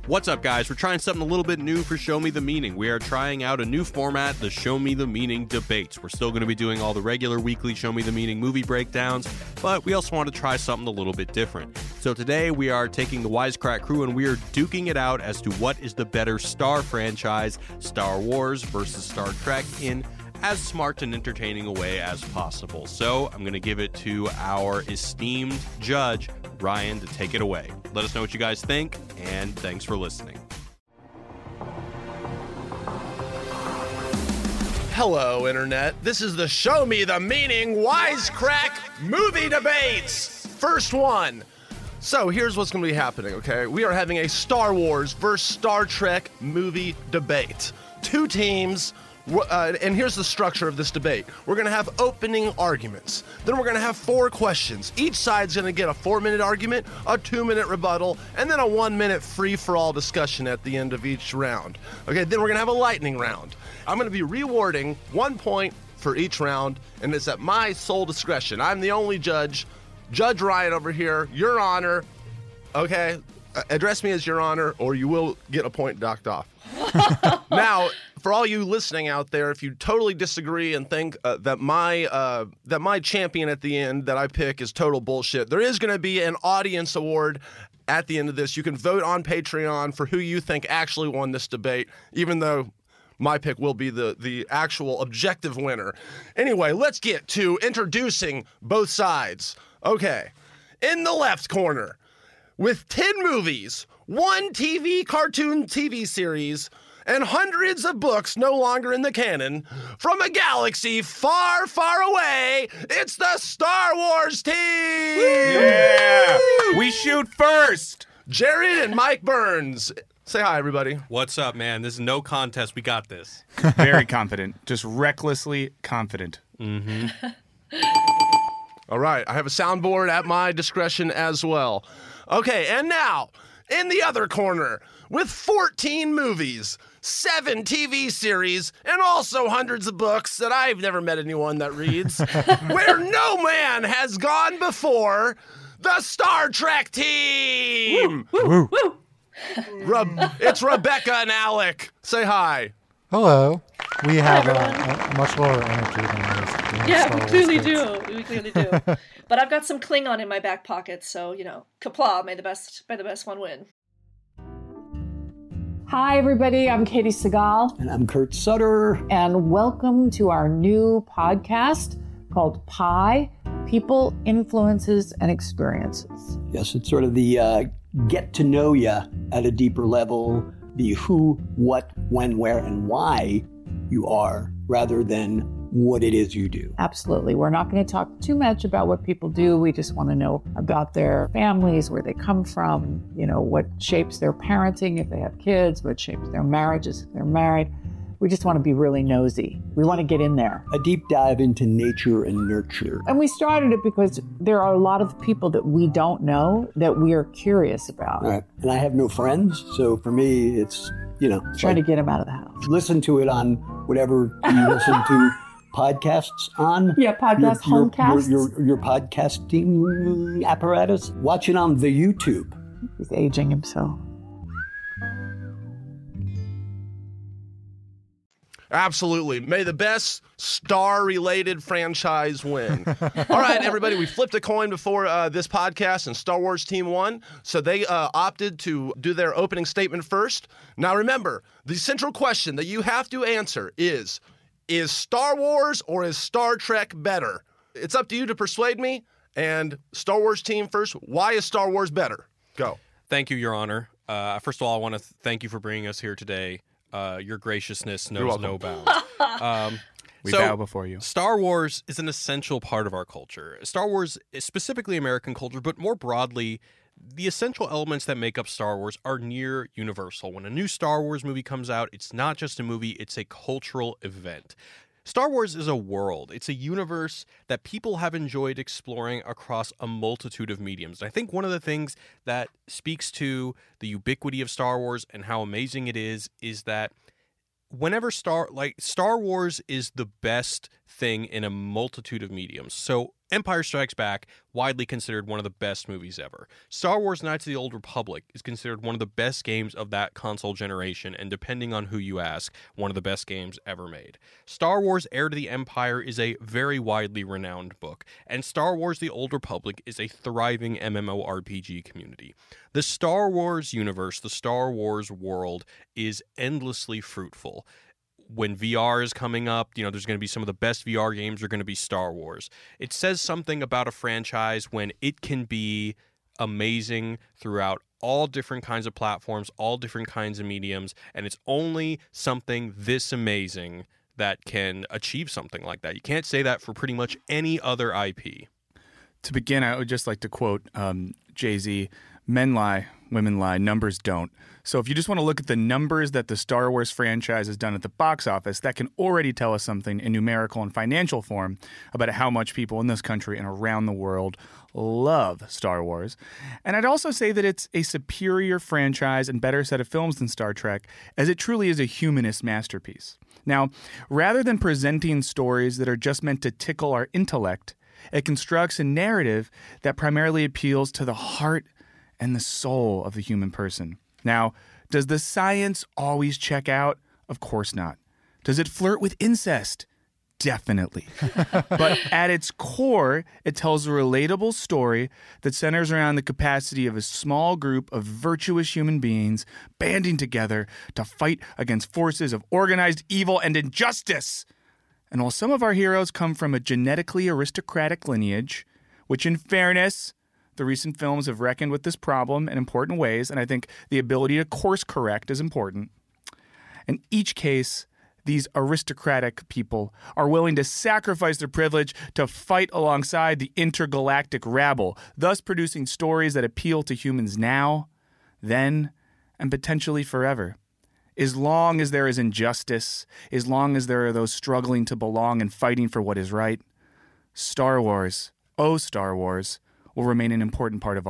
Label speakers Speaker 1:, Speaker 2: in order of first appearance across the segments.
Speaker 1: What's up, guys? We're trying something a little bit new for Show Me the Meaning. We are trying out a new format, the Show Me the Meaning debates. We're still going to be doing all the regular weekly Show Me the Meaning movie breakdowns, but we also want to try something a little bit different. So today we are taking the Wisecrack crew and we are duking it out as to what is the better Star franchise, Star Wars versus Star Trek, in as smart and entertaining a way as possible. So I'm going to give it to our esteemed judge, Ryan, to take it away. Let us know what you guys think, and thanks for listening.
Speaker 2: Hello, Internet. This is the Show Me the Meaning Wisecrack movie debates. First one. So here's what's going to be happening, okay? We are having a Star Wars versus Star Trek movie debate. Two teams. And here's the structure of this debate. We're going to have opening arguments. Then we're going to have 4 questions. Each side's going to get a 4-minute argument, a 2-minute rebuttal, and then a 1-minute free-for-all discussion at the end of each round. Okay, then we're going to have a lightning round. I'm going to be rewarding 1 point for each round, and it's at my sole discretion. I'm the only judge. Judge Ryan over here, Your Honor. Okay, address me as Your Honor, or you will get a point docked off. Now, for all you listening out there, if you totally disagree and think that my champion at the end that I pick is total bullshit, there is going to be an audience award at the end of this. You can vote on Patreon for who you think actually won this debate, even though my pick will be the actual objective winner. Anyway, let's get to introducing both sides. Okay, in the left corner, with 10 movies, 1 cartoon TV series, and hundreds of books no longer in the canon, from a galaxy far, far away, it's the Star Wars team!
Speaker 3: Yeah! We shoot first!
Speaker 2: Jared and Mike Burns. Say hi, everybody.
Speaker 1: What's up, man? This is no contest. We got this.
Speaker 3: Very confident. Just recklessly confident.
Speaker 1: Mm-hmm.
Speaker 2: All right, I have a soundboard at my discretion as well. Okay, and now, in the other corner, with 14 movies, 7 TV series, and also hundreds of books that I've never met anyone that reads, where no man has gone before, the Star Trek team!
Speaker 3: Woo! Woo!
Speaker 2: It's Rebecca and Alec. Say hi.
Speaker 4: Hello. We have a much lower energy than most.
Speaker 5: Yeah, we clearly do. We clearly do. But I've got some Klingon in my back pocket, so, kapla, may the best one win.
Speaker 6: Hi, everybody. I'm Katie Segal.
Speaker 7: And I'm Kurt Sutter.
Speaker 6: And welcome to our new podcast called Pi, People, Influences, and Experiences.
Speaker 7: Yes, it's sort of the get to know you at a deeper level, the who, what, when, where, and why you are, rather than what it is you do.
Speaker 6: Absolutely. We're not going to talk too much about what people do. We just want to know about their families, where they come from, what shapes their parenting if they have kids, what shapes their marriages if they're married. We just want to be really nosy. We want to get in there.
Speaker 7: A deep dive into nature and nurture.
Speaker 6: And we started it because there are a lot of people that we don't know that we are curious about.
Speaker 7: Right. And I have no friends, so for me, it's,
Speaker 6: Trying to get them out of the house.
Speaker 7: Listen to it on whatever you listen to podcasts on.
Speaker 6: Yeah, homecasts.
Speaker 7: Your podcasting apparatus. Watch it on the YouTube.
Speaker 6: He's aging himself.
Speaker 2: Absolutely. May the best star-related franchise win. All right, everybody, we flipped a coin before this podcast, and Star Wars Team won, so they opted to do their opening statement first. Now, remember, the central question that you have to answer is Star Wars or is Star Trek better? It's up to you to persuade me, and Star Wars Team first, why is Star Wars better? Go.
Speaker 1: Thank you, Your Honor. First of all, I want to thank you for bringing us here today. Your graciousness knows no bounds.
Speaker 3: We bow before you.
Speaker 1: Star Wars is an essential part of our culture. Star Wars is specifically American culture, but more broadly, the essential elements that make up Star Wars are near universal. When a new Star Wars movie comes out, it's not just a movie, it's a cultural event. Star Wars is a world. It's a universe that people have enjoyed exploring across a multitude of mediums. And I think one of the things that speaks to the ubiquity of Star Wars and how amazing it is that whenever Star Wars is the best thing in a multitude of mediums. So Empire Strikes Back, widely considered one of the best movies ever. Star Wars Knights of the Old Republic is considered one of the best games of that console generation, and depending on who you ask, one of the best games ever made. Star Wars Heir to the Empire is a very widely renowned book, and Star Wars The Old Republic is a thriving MMORPG community. The Star Wars universe, the Star Wars world, is endlessly fruitful. When VR is coming up, there's going to be some of the best VR games are going to be Star Wars. It says something about a franchise when it can be amazing throughout all different kinds of platforms, all different kinds of mediums, and it's only something this amazing that can achieve something like that. You can't say that for pretty much any other IP.
Speaker 3: To begin, I would just like to quote Jay-Z, "Men lie, women lie, numbers don't." So if you just want to look at the numbers that the Star Wars franchise has done at the box office, that can already tell us something in numerical and financial form about how much people in this country and around the world love Star Wars. And I'd also say that it's a superior franchise and better set of films than Star Trek, as it truly is a humanist masterpiece. Now, rather than presenting stories that are just meant to tickle our intellect, it constructs a narrative that primarily appeals to the heart and the soul of the human person. Now, does the science always check out? Of course not. Does it flirt with incest? Definitely. But at its core, it tells a relatable story that centers around the capacity of a small group of virtuous human beings banding together to fight against forces of organized evil and injustice. And while some of our heroes come from a genetically aristocratic lineage, which in fairness, the recent films have reckoned with this problem in important ways, and I think the ability to course correct is important. In each case, these aristocratic people are willing to sacrifice their privilege to fight alongside the intergalactic rabble, thus producing stories that appeal to humans now, then, and potentially forever. As long as there is injustice, as long as there are those struggling to belong and fighting for what is right, Star Wars, oh Star Wars, will remain an important part of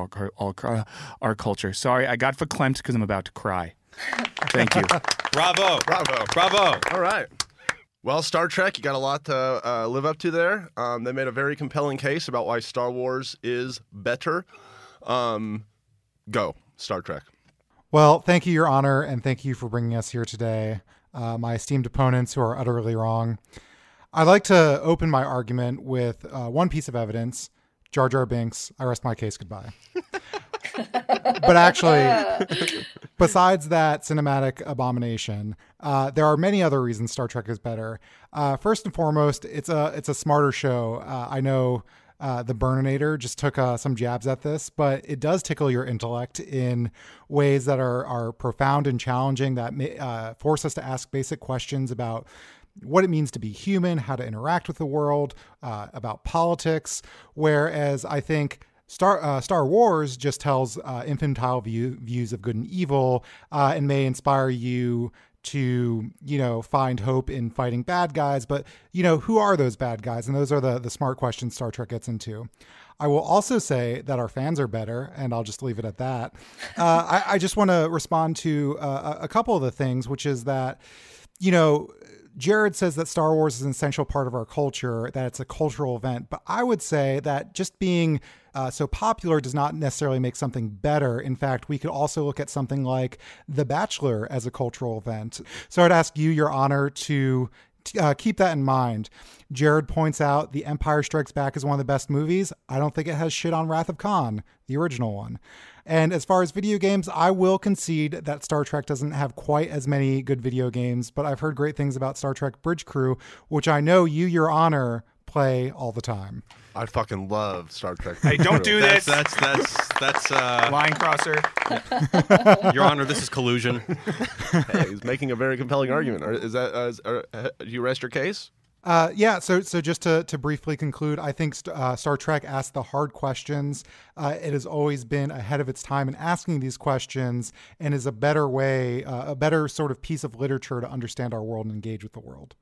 Speaker 3: our culture. Sorry, I got verklempt because I'm about to cry. Thank you.
Speaker 1: Bravo.
Speaker 2: Bravo.
Speaker 1: Bravo.
Speaker 2: All right. Well, Star Trek, you got a lot to live up to there. They made a very compelling case about why Star Wars is better. Go, Star Trek.
Speaker 4: Well, thank you, Your Honor, and thank you for bringing us here today, my esteemed opponents who are utterly wrong. I'd like to open my argument with one piece of evidence. Jar Jar Binks, I rest my case, goodbye. But actually, besides that cinematic abomination, there are many other reasons Star Trek is better. First and foremost, it's a smarter show. I know the Burninator just took some jabs at this, but it does tickle your intellect in ways that are profound and challenging, that force us to ask basic questions about what it means to be human, how to interact with the world, about politics. Whereas I think Star Wars just tells infantile views of good and evil, and may inspire you to, find hope in fighting bad guys. But, who are those bad guys? And those are the smart questions Star Trek gets into. I will also say that our fans are better, and I'll just leave it at that. I just want to respond to a couple of the things, which is that, Jared says that Star Wars is an essential part of our culture, that it's a cultural event. But I would say that just being so popular does not necessarily make something better. In fact, we could also look at something like The Bachelor as a cultural event. So I'd ask you, Your Honor, to keep that in mind. Jared points out The Empire Strikes Back is one of the best movies. I don't think it has shit on Wrath of Khan, the original one. And as far as video games, I will concede that Star Trek doesn't have quite as many good video games, but I've heard great things about Star Trek Bridge Crew, which I know you, Your Honor, play all the time.
Speaker 2: I fucking love Star Trek.
Speaker 3: Hey, don't do this.
Speaker 1: That's
Speaker 3: Line crosser.
Speaker 1: Your Honor, this is collusion.
Speaker 2: Hey, he's making a very compelling argument. Is that do you rest your case?
Speaker 4: Yeah, so just to briefly conclude, I think Star Trek asks the hard questions. It has always been ahead of its time in asking these questions, and is a better way, a better sort of piece of literature to understand our world and engage with the world.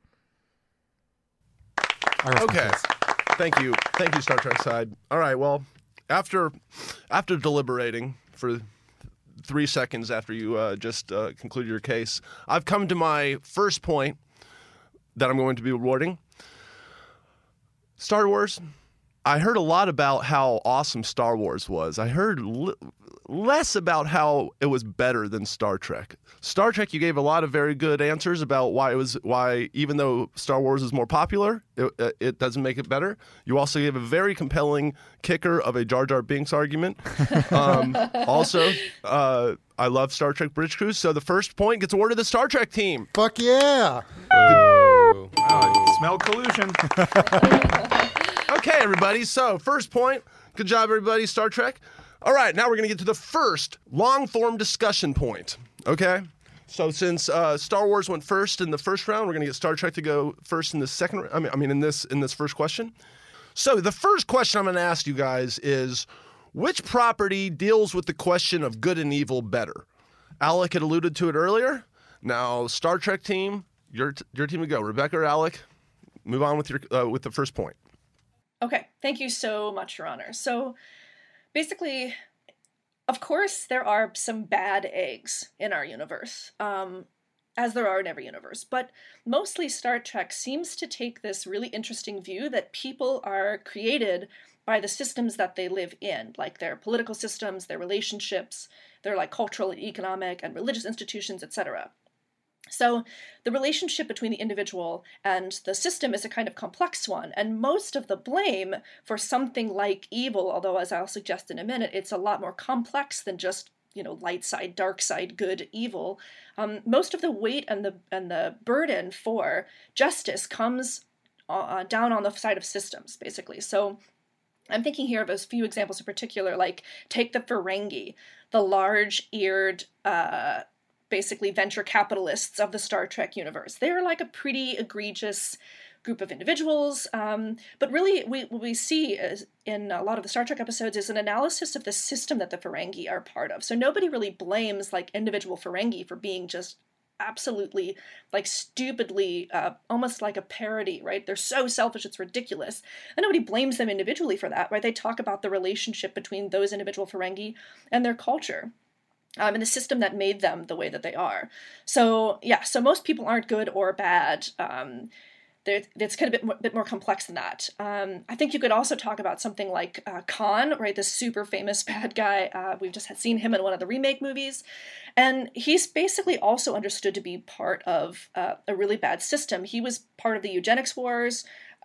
Speaker 2: Okay. Thank you, Star Trek side. All right, well, after deliberating for 3 seconds after you just concluded your case, I've come to my first point that I'm going to be awarding. Star Wars, I heard a lot about how awesome Star Wars was. I heard less about how it was better than Star Trek. Star Trek, you gave a lot of very good answers about why even though Star Wars is more popular, it doesn't make it better. You also gave a very compelling kicker of a Jar Jar Binks argument. Also, I love Star Trek Bridge Crews, so the first point gets awarded to the Star Trek team.
Speaker 4: Fuck yeah.
Speaker 3: Wow, I smell collusion.
Speaker 2: Okay, everybody. So, first point. Good job, everybody. Star Trek. All right, now we're going to get to the first long-form discussion point. Okay? So, since Star Wars went first in the first round, we're going to get Star Trek to go first in the second. In this first question. So, the first question I'm going to ask you guys is, which property deals with the question of good and evil better? Alec had alluded to it earlier. Now, Star Trek team, your team to go. Rebecca or Alec, move on with with the first point.
Speaker 5: Okay, thank you so much, Your Honor. So basically, of course, there are some bad eggs in our universe, as there are in every universe. But mostly Star Trek seems to take this really interesting view that people are created by the systems that they live in, like their political systems, their relationships, their like cultural and economic and religious institutions, etc. So the relationship between the individual and the system is a kind of complex one, and most of the blame for something like evil, although as I'll suggest in a minute, it's a lot more complex than just, light side, dark side, good, evil. Most of the weight and the burden for justice comes down on the side of systems, basically. So I'm thinking here of a few examples in particular, like take the Ferengi, the large-eared basically venture capitalists of the Star Trek universe. They're like a pretty egregious group of individuals, but really what we see in a lot of the Star Trek episodes is an analysis of the system that the Ferengi are part of. So nobody really blames like individual Ferengi for being just absolutely like stupidly almost like a parody, right? They're so selfish it's ridiculous, and nobody blames them individually for that, right? They talk about the relationship between those individual Ferengi and their culture. And the system that made them the way that they are. So yeah, so most people aren't good or bad. It's kind of a bit more complex than that. I think you could also talk about something like Khan, right? This super famous bad guy. We've just seen him in one of the remake movies. And he's basically also understood to be part of a really bad system. He was part of the eugenics wars,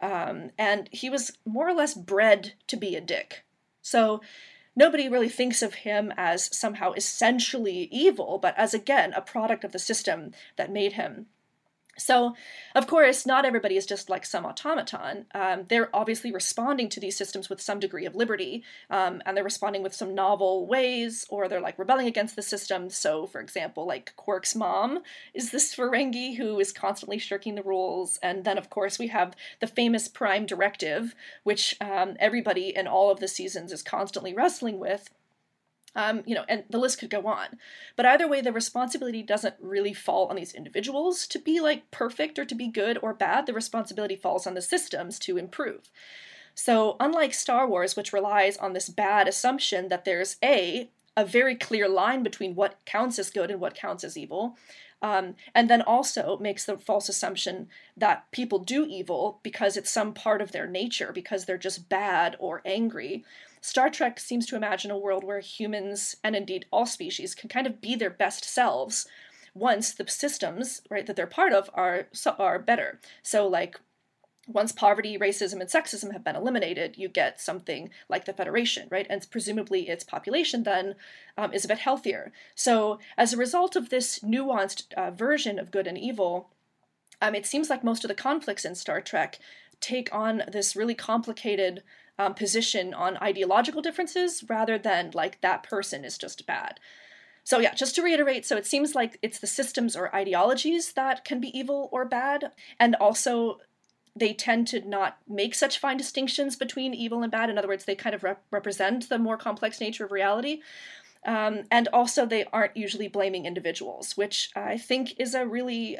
Speaker 5: and he was more or less bred to be a dick. So nobody really thinks of him as somehow essentially evil, but as, again, a product of the system that made him. So, of course, not everybody is just like some automaton. They're obviously responding to these systems with some degree of liberty, and they're responding with some novel ways, or they're like rebelling against the system. So, for example, like Quark's mom is this Ferengi who is constantly shirking the rules. And then, of course, we have the famous Prime Directive, which everybody in all of the seasons is constantly wrestling with. And the list could go on. But either way, the responsibility doesn't really fall on these individuals to be like perfect or to be good or bad. The responsibility falls on the systems to improve. So unlike Star Wars, which relies on this bad assumption that there's a very clear line between what counts as good and what counts as evil, and then also makes the false assumption that people do evil because it's some part of their nature, because they're just bad or angry. Star Trek seems to imagine a world where humans, and indeed all species, can kind of be their best selves once the systems, right, that they're part of are better. So, like, once poverty, racism, and sexism have been eliminated, you get something like the Federation, right? And presumably its population then is a bit healthier. So, as a result of this nuanced version of good and evil, it seems like most of the conflicts in Star Trek take on this really complicated position on ideological differences rather than like that person is just bad. So yeah, just to reiterate, so it seems like it's the systems or ideologies that can be evil or bad, and also they tend to not make such fine distinctions between evil and bad. In other words, they kind of represent the more complex nature of reality. And also they aren't usually blaming individuals, which I think is a really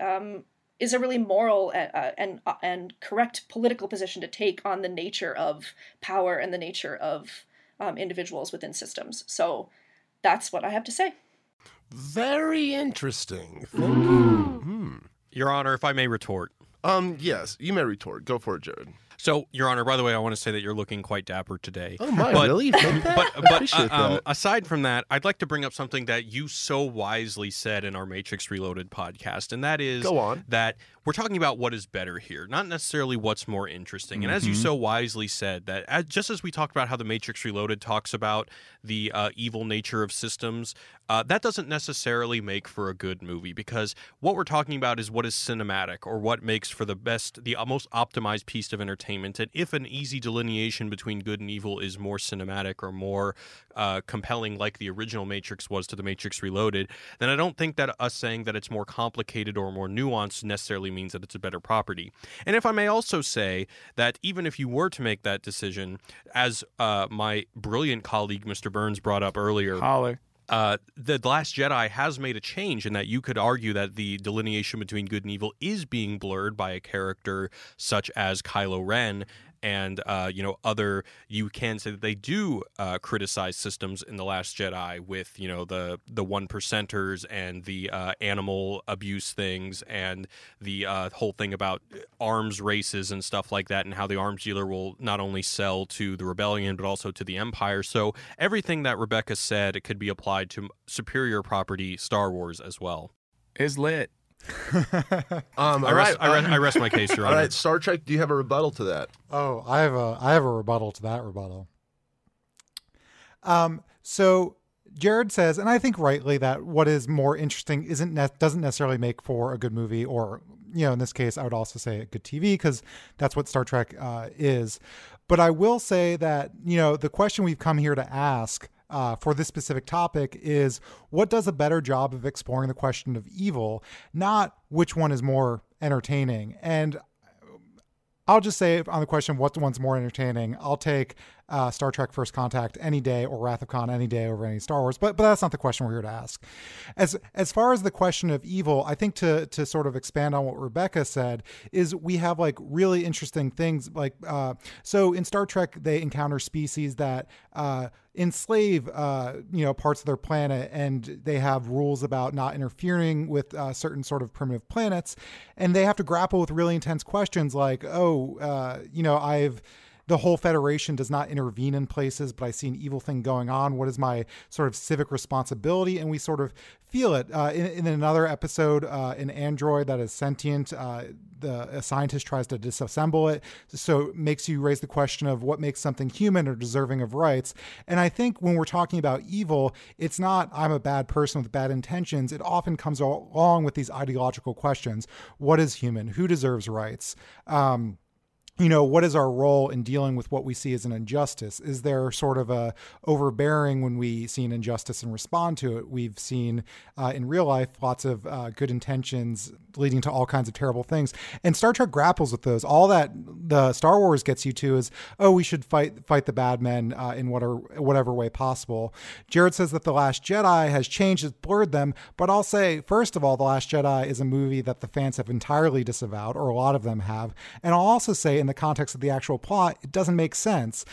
Speaker 5: moral and correct political position to take on the nature of power and the nature of individuals within systems. So that's what I have to say.
Speaker 2: Very interesting. Thank you.
Speaker 1: Your Honor, if I may retort.
Speaker 2: Yes, you may retort. Go for it, Jared.
Speaker 1: So, Your Honor, by the way, I want to say that you're looking quite dapper today.
Speaker 2: Oh my,
Speaker 1: But-
Speaker 2: really? You think that?
Speaker 1: But
Speaker 2: Appreciate that.
Speaker 1: aside from that, I'd like to bring up something that you so wisely said in our Matrix Reloaded podcast, and that is
Speaker 2: Go on.
Speaker 1: that we're talking about what is better here, not necessarily what's more interesting. And as you so wisely said, that just as we talked about how the Matrix Reloaded talks about the evil nature of systems, that doesn't necessarily make for a good movie, because what we're talking about is what is cinematic, or what makes for the most optimized piece of entertainment. And if an easy delineation between good and evil is more cinematic or more compelling, like the original Matrix was to the Matrix Reloaded, then I don't think that us saying that it's more complicated or more nuanced necessarily means that it's a better property. And if I may also say that even if you were to make that decision, as my brilliant colleague Mr. Burns brought up earlier,
Speaker 3: Holler.
Speaker 1: The Last Jedi has made a change in that you could argue that the delineation between good and evil is being blurred by a character such as Kylo Ren. And, you can say that they do criticize systems in The Last Jedi with, the one percenters and the animal abuse things and the whole thing about arms races and stuff like that, and how the arms dealer will not only sell to the rebellion but also to the Empire. So everything that Rebecca said could be applied to superior property Star Wars as well.
Speaker 3: Is lit.
Speaker 1: I rest my case, Your
Speaker 2: All
Speaker 1: Honor.
Speaker 2: right, Star Trek, do you have a rebuttal to that?
Speaker 4: Oh, I have a rebuttal to that rebuttal. So Jared says, and I think rightly, that what is more interesting doesn't necessarily make for a good movie, or in this case, I would also say a good TV, because that's what Star Trek is. But I will say that the question we've come here to ask for this specific topic is, what does a better job of exploring the question of evil, not which one is more entertaining. And I'll just say on the question, what one's more entertaining, I'll take Star Trek First Contact any day, or Wrath of Khan any day over any Star Wars. But that's not the question we're here to ask. As far as the question of evil, I think to sort of expand on what Rebecca said, is we have like really interesting things. Like, so in Star Trek, they encounter species that enslave parts of their planet, and they have rules about not interfering with certain sort of primitive planets, and they have to grapple with really intense questions like, the whole Federation does not intervene in places, but I see an evil thing going on. What is my sort of civic responsibility? And we sort of feel it. In another episode, an android that is sentient, a scientist tries to disassemble it. So it makes you raise the question of what makes something human or deserving of rights. And I think when we're talking about evil, it's not, I'm a bad person with bad intentions. It often comes along with these ideological questions. What is human? Who deserves rights? What is our role in dealing with what we see as an injustice? Is there sort of a overbearing when we see an injustice and respond to it? We've seen in real life lots of good intentions leading to all kinds of terrible things. And Star Trek grapples with those. All that the Star Wars gets you to is, we should fight the bad men in whatever way possible. Jared says that The Last Jedi has changed, has blurred them. But I'll say, first of all, The Last Jedi is a movie that the fans have entirely disavowed, or a lot of them have. And I'll also say, in the context of the actual plot, it doesn't make sense.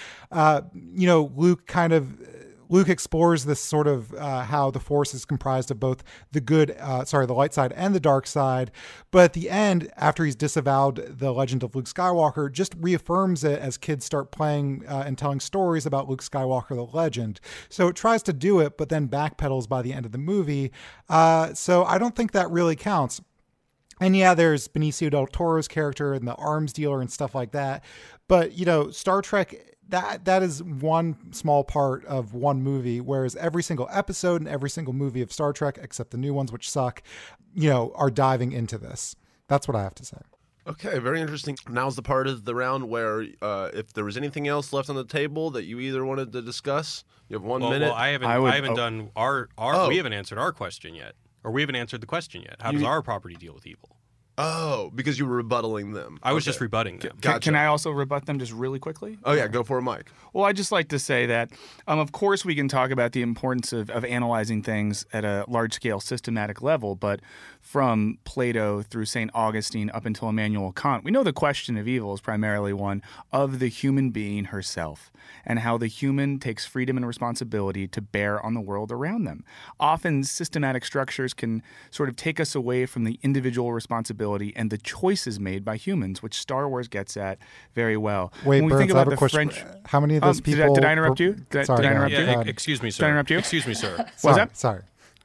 Speaker 4: Luke explores this sort of how the Force is comprised of both the light side and the dark side. But at the end, after he's disavowed the legend of Luke Skywalker, just reaffirms it as kids start playing and telling stories about Luke Skywalker, the legend. So it tries to do it, but then backpedals by the end of the movie. So I don't think that really counts. And yeah, there's Benicio del Toro's character and the arms dealer and stuff like that. But, Star Trek, that is one small part of one movie, whereas every single episode and every single movie of Star Trek, except the new ones, which suck, are diving into this. That's what I have to say.
Speaker 2: Okay, very interesting. Now's the part of the round where if there was anything else left on the table that you either wanted to discuss, you have 1 minute.
Speaker 1: Well, I haven't done we haven't answered our question yet. Or we haven't answered the question yet. How does our property deal with evil?
Speaker 2: Oh, because you were rebuttaling them.
Speaker 1: I was just rebutting them.
Speaker 2: Gotcha.
Speaker 3: Can I also rebut them just really quickly?
Speaker 2: Oh, yeah, go for it, Mike.
Speaker 3: Well, I'd just like to say that, of course, we can talk about the importance of analyzing things at a large-scale systematic level, but from Plato through St. Augustine up until Immanuel Kant, we know the question of evil is primarily one of the human being herself, and how the human takes freedom and responsibility to bear on the world around them. Often, systematic structures can sort of take us away from the individual responsibility responsibility and the choices made by humans, which Star Wars gets at very well.
Speaker 4: Wait,
Speaker 3: when we
Speaker 4: Burns,
Speaker 3: think
Speaker 4: I have
Speaker 3: about
Speaker 4: a
Speaker 3: the
Speaker 4: question.
Speaker 3: French,
Speaker 4: How many of those people?
Speaker 3: Did I interrupt you?
Speaker 4: Sorry,
Speaker 3: did I interrupt
Speaker 4: go
Speaker 3: you?
Speaker 4: ahead.
Speaker 1: Excuse me, sir.
Speaker 3: Did I interrupt you?
Speaker 1: Excuse me, sir.
Speaker 3: What was that?
Speaker 4: Sorry.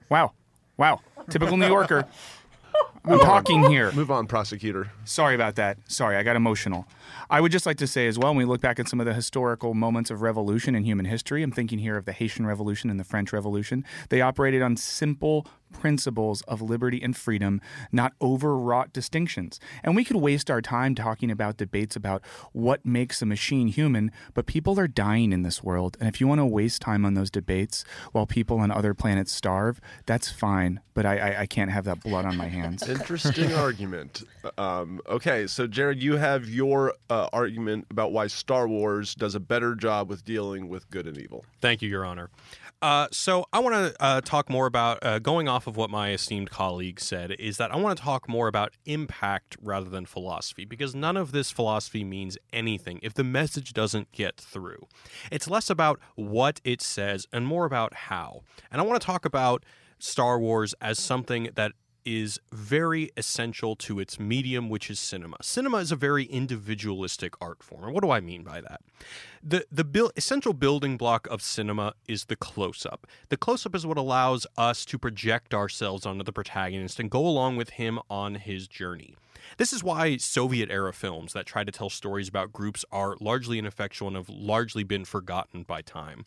Speaker 3: Wow. Typical New Yorker. I'm talking here.
Speaker 2: Move on, prosecutor.
Speaker 3: Sorry about that. Sorry, I got emotional. I would just like to say as well, when we look back at some of the historical moments of revolution in human history, I'm thinking here of the Haitian Revolution and the French Revolution. They operated on simple principles of liberty and freedom, not overwrought distinctions. And we could waste our time talking about debates about what makes a machine human, but people are dying in this world. And if you want to waste time on those debates while people on other planets starve, that's fine. But I can't have that blood on my hands.
Speaker 2: Interesting argument. Okay, so Jared, you have your argument about why Star Wars does a better job with dealing with good and evil.
Speaker 1: Thank you, Your Honor. So I want to talk more about, going off of what my esteemed colleague said, is that I want to talk more about impact rather than philosophy, because none of this philosophy means anything if the message doesn't get through. It's less about what it says and more about how. And I want to talk about Star Wars as something that is very essential to its medium, which is cinema. Cinema is a very individualistic art form. And what do I mean by that? The essential building block of cinema is the close-up. The close-up is what allows us to project ourselves onto the protagonist and go along with him on his journey. This is why Soviet-era films that try to tell stories about groups are largely ineffectual and have largely been forgotten by time.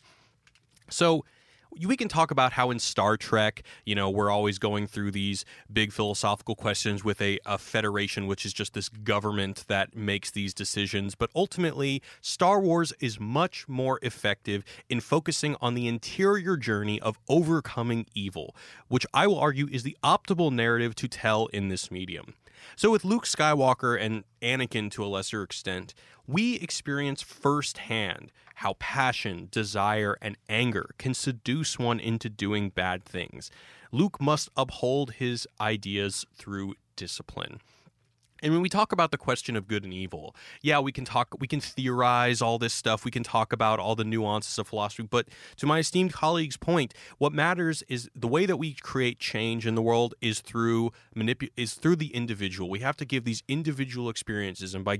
Speaker 1: So we can talk about how in Star Trek, we're always going through these big philosophical questions with a federation, which is just this government that makes these decisions. But ultimately, Star Wars is much more effective in focusing on the interior journey of overcoming evil, which I will argue is the optimal narrative to tell in this medium. So with Luke Skywalker and Anakin to a lesser extent, we experience firsthand how passion, desire, and anger can seduce one into doing bad things. Luke must uphold his ideas through discipline. And when we talk about the question of good and evil, we can theorize all this stuff, we can talk about all the nuances of philosophy, but to my esteemed colleague's point, what matters is the way that we create change in the world is through the individual. We have to give these individual experiences, and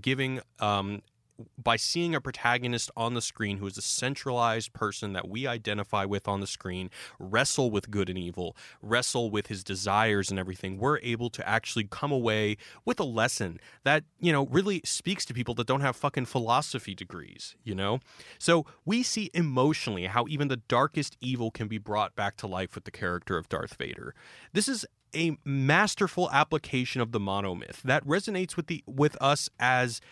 Speaker 1: by seeing a protagonist on the screen who is a centralized person that we identify with on the screen, wrestle with good and evil, wrestle with his desires and everything, we're able to actually come away with a lesson that, really speaks to people that don't have fucking philosophy degrees, So we see emotionally how even the darkest evil can be brought back to life with the character of Darth Vader. This is a masterful application of the monomyth that resonates with us as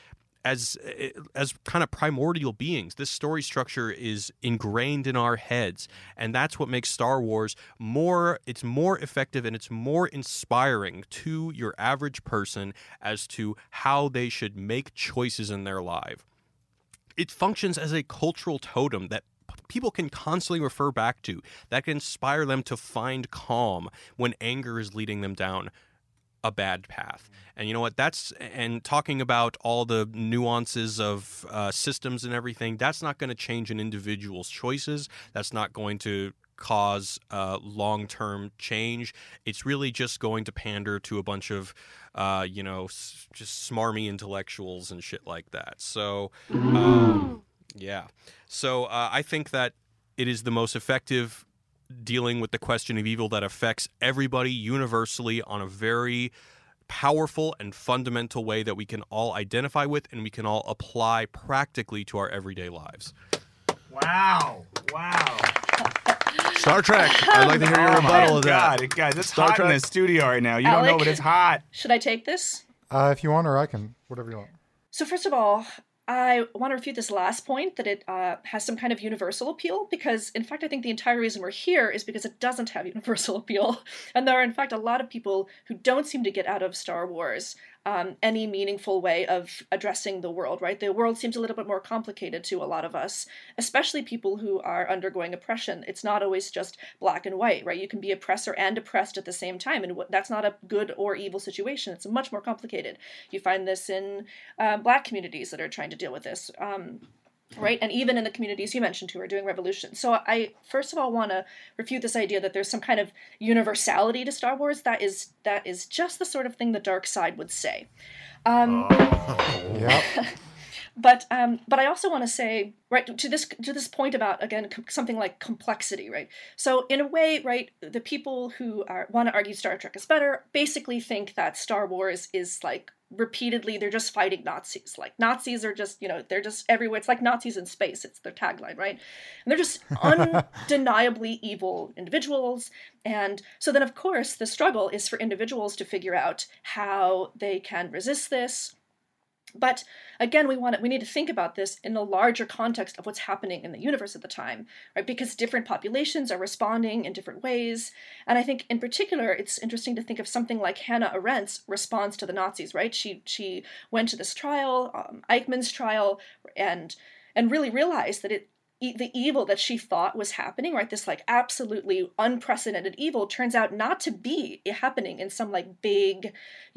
Speaker 1: kind of primordial beings. This story structure is ingrained in our heads, and that's what makes Star Wars more effective and it's more inspiring to your average person as to how they should make choices in their life. It functions as a cultural totem that people can constantly refer back to, that can inspire them to find calm when anger is leading them down a bad path. And you know what, and talking about all the nuances of systems and everything, that's not going to change an individual's choices. That's not going to cause long-term change. It's really just going to pander to a bunch of just smarmy intellectuals and shit like that. So I think that it is the most effective dealing with the question of evil that affects everybody universally on a very powerful and fundamental way that we can all identify with and we can all apply practically to our everyday lives.
Speaker 3: Wow.
Speaker 2: Star Trek. I'd like to hear your rebuttal of that.
Speaker 3: God, guys, it's
Speaker 2: Star
Speaker 3: hot
Speaker 2: Trek.
Speaker 3: in the studio right now. You
Speaker 5: Alec,
Speaker 3: don't know, but it's hot.
Speaker 5: Should I take this?
Speaker 4: If you want, or I can, whatever you want.
Speaker 5: So first of all, I want to refute this last point that it has some kind of universal appeal, because in fact I think the entire reason we're here is because it doesn't have universal appeal. And there are in fact a lot of people who don't seem to get out of Star Wars any meaningful way of addressing the world, right? The world seems a little bit more complicated to a lot of us, especially people who are undergoing oppression. It's not always just black and white, right? You can be oppressor and oppressed at the same time, and that's not a good or evil situation. It's much more complicated. You find this in Black communities that are trying to deal with this. right? And even in the communities you mentioned who are doing revolution. So I first of all want to refute this idea that there's some kind of universality to Star Wars. That is just the sort of thing the dark side would say.
Speaker 4: Yep.
Speaker 5: But I also want to say, right, to this point about, again, something like complexity, right? So in a way, right, the people who want to argue Star Trek is better basically think that Star Wars is like repeatedly they're just fighting Nazis. Like Nazis are just, they're just everywhere. It's like Nazis in space. It's their tagline, right? And they're just undeniably evil individuals. And so then, of course, the struggle is for individuals to figure out how they can resist this. But again, we need to think about this in the larger context of what's happening in the universe at the time, right? Because different populations are responding in different ways. And I think in particular, it's interesting to think of something like Hannah Arendt's response to the Nazis, right? She went to this trial, Eichmann's trial, and really realized that the evil that she thought was happening, right, this like absolutely unprecedented evil, turns out not to be happening in some like big,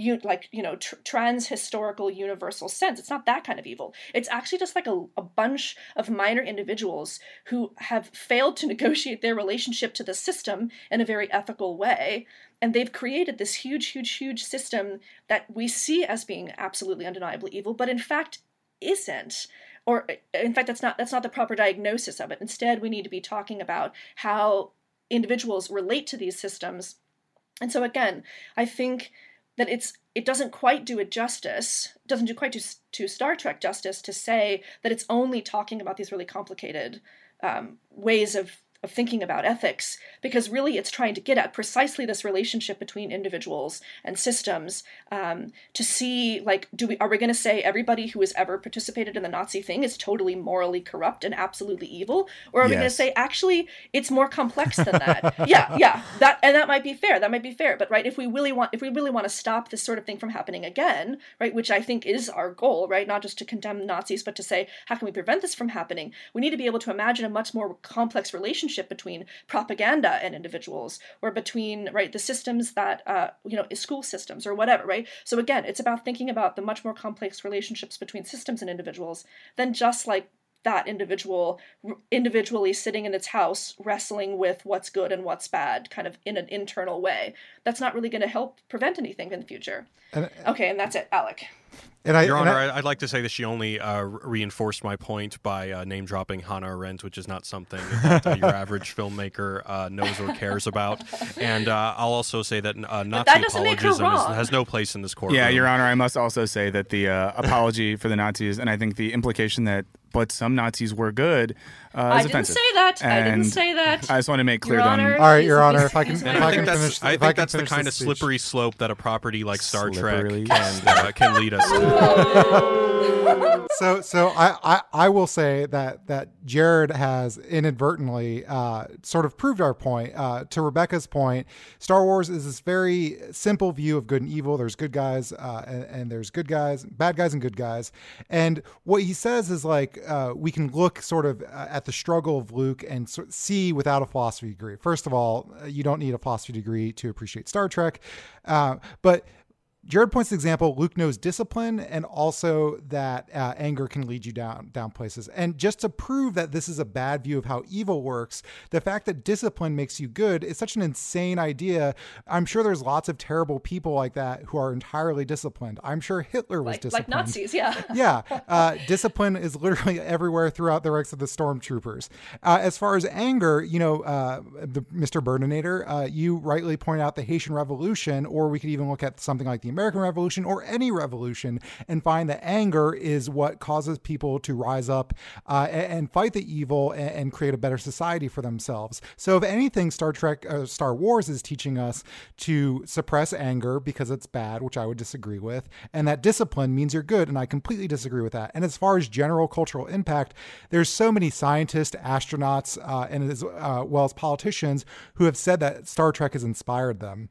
Speaker 5: trans-historical universal sense. It's not that kind of evil. It's actually just like a bunch of minor individuals who have failed to negotiate their relationship to the system in a very ethical way. And they've created this huge, huge, huge system that we see as being absolutely undeniably evil, but in fact isn't. Or in fact, that's not the proper diagnosis of it. Instead, we need to be talking about how individuals relate to these systems. And so again, I think that it doesn't quite do it justice, doesn't do quite to Star Trek justice to say that it's only talking about these really complicated ways of thinking about ethics, because really it's trying to get at precisely this relationship between individuals and systems, to see, like, are we going to say everybody who has ever participated in the Nazi thing is totally morally corrupt and absolutely evil, or are we going to say actually it's more complex than that? yeah, that might be fair. But right, if we really want to stop this sort of thing from happening again, right, which I think is our goal, right, not just to condemn Nazis, but to say how can we prevent this from happening? We need to be able to imagine a much more complex relationship between propaganda and individuals, or between, right, the systems that school systems or whatever, right? So again, it's about thinking about the much more complex relationships between systems and individuals than just like that individual individually sitting in its house wrestling with what's good and what's bad, kind of in an internal way. That's not really going to help prevent anything in the future. Okay, and that's it, Alec.
Speaker 1: Your Honor, I'd like to say that she only reinforced my point by name-dropping Hannah Arendt, which is not something that your average filmmaker knows or cares about. And I'll also say that Nazi apologism has no place in this courtroom.
Speaker 3: Yeah, Your Honor, I must also say that the apology for the Nazis, and I think the implication that but some Nazis were good, is
Speaker 5: I
Speaker 3: offensive.
Speaker 5: I didn't say that.
Speaker 3: I just want to make clear
Speaker 5: Your
Speaker 3: that.
Speaker 5: Honor,
Speaker 4: all right, Your Honor, if I can finish.
Speaker 1: I think that's the kind of slippery slope that a property like Star Trek can lead us to.
Speaker 4: So I will say that Jared has inadvertently sort of proved our point. To Rebecca's point, Star Wars is this very simple view of good and evil. There's good guys and there's good guys, bad guys and good guys. And what he says is like we can look sort of at the struggle of Luke and see without a philosophy degree. First of all, you don't need a philosophy degree to appreciate Star Trek, but Jared points to the example, Luke knows discipline and also that anger can lead you down places. And just to prove that this is a bad view of how evil works, the fact that discipline makes you good is such an insane idea. I'm sure there's lots of terrible people like that who are entirely disciplined. I'm sure Hitler was disciplined.
Speaker 5: Like Nazis, yeah.
Speaker 4: Yeah. Discipline is literally everywhere throughout the ranks of the stormtroopers. As far as anger, Mr. Burninator, you rightly point out the Haitian Revolution, or we could even look at something like the American Revolution or any revolution and find that anger is what causes people to rise up and fight the evil and create a better society for themselves. So if anything, Star Wars is teaching us to suppress anger because it's bad, which I would disagree with, and that discipline means you're good, and I completely disagree with that. And as far as general cultural impact, there's so many scientists, astronauts, and as well as politicians who have said that Star Trek has inspired them.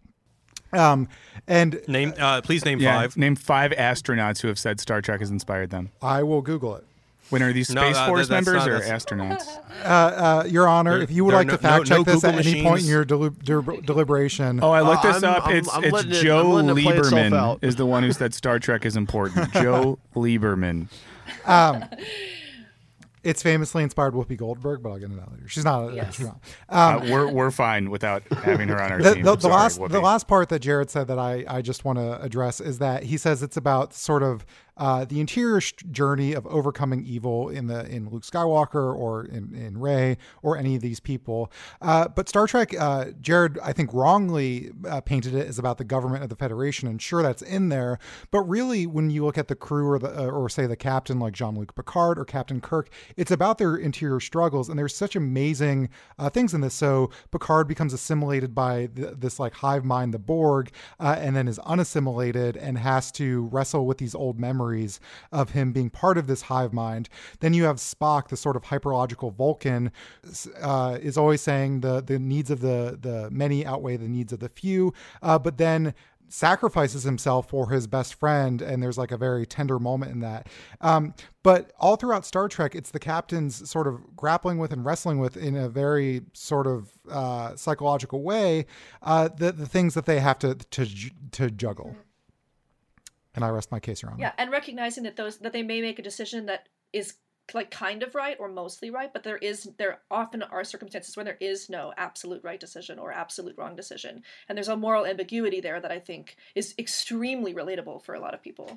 Speaker 1: Please name five.
Speaker 3: Name 5 astronauts who have said Star Trek has inspired them.
Speaker 4: I will Google it.
Speaker 3: When are these Space Force members or astronauts?
Speaker 4: Your Honor, if you would like to fact check this at any point in your deliberation.
Speaker 3: Oh, I looked this up. It's Joe Lieberman is the one who said Star Trek is important. Joe Lieberman.
Speaker 4: It's famously inspired Whoopi Goldberg, but I'll get into that later. She's not. She's not.
Speaker 3: We're fine without having her on our team.
Speaker 4: The last part that Jared said that I just want to address is that he says it's about sort of the interior journey of overcoming evil in Luke Skywalker or in Rey or any of these people. But Star Trek, Jared, I think wrongly painted it as about the government of the Federation, and sure that's in there. But really, when you look at the crew or say the captain like Jean-Luc Picard or Captain Kirk, it's about their interior struggles, and there's such amazing things in this. So Picard becomes assimilated by this like hive mind, the Borg, and then is unassimilated and has to wrestle with these old memories of him being part of this hive mind. Then you have Spock, the sort of hyperlogical Vulcan, is always saying the needs of the many outweigh the needs of the few, but then sacrifices himself for his best friend, and there's like a very tender moment in that. But all throughout Star Trek, it's the captains sort of grappling with and wrestling with in a very sort of psychological way the things that they have to juggle. And I rest my case, Your Honor.
Speaker 5: Yeah, and recognizing that they may make a decision that is like kind of right or mostly right, but there often are circumstances where there is no absolute right decision or absolute wrong decision, and there's a moral ambiguity there that I think is extremely relatable for a lot of people.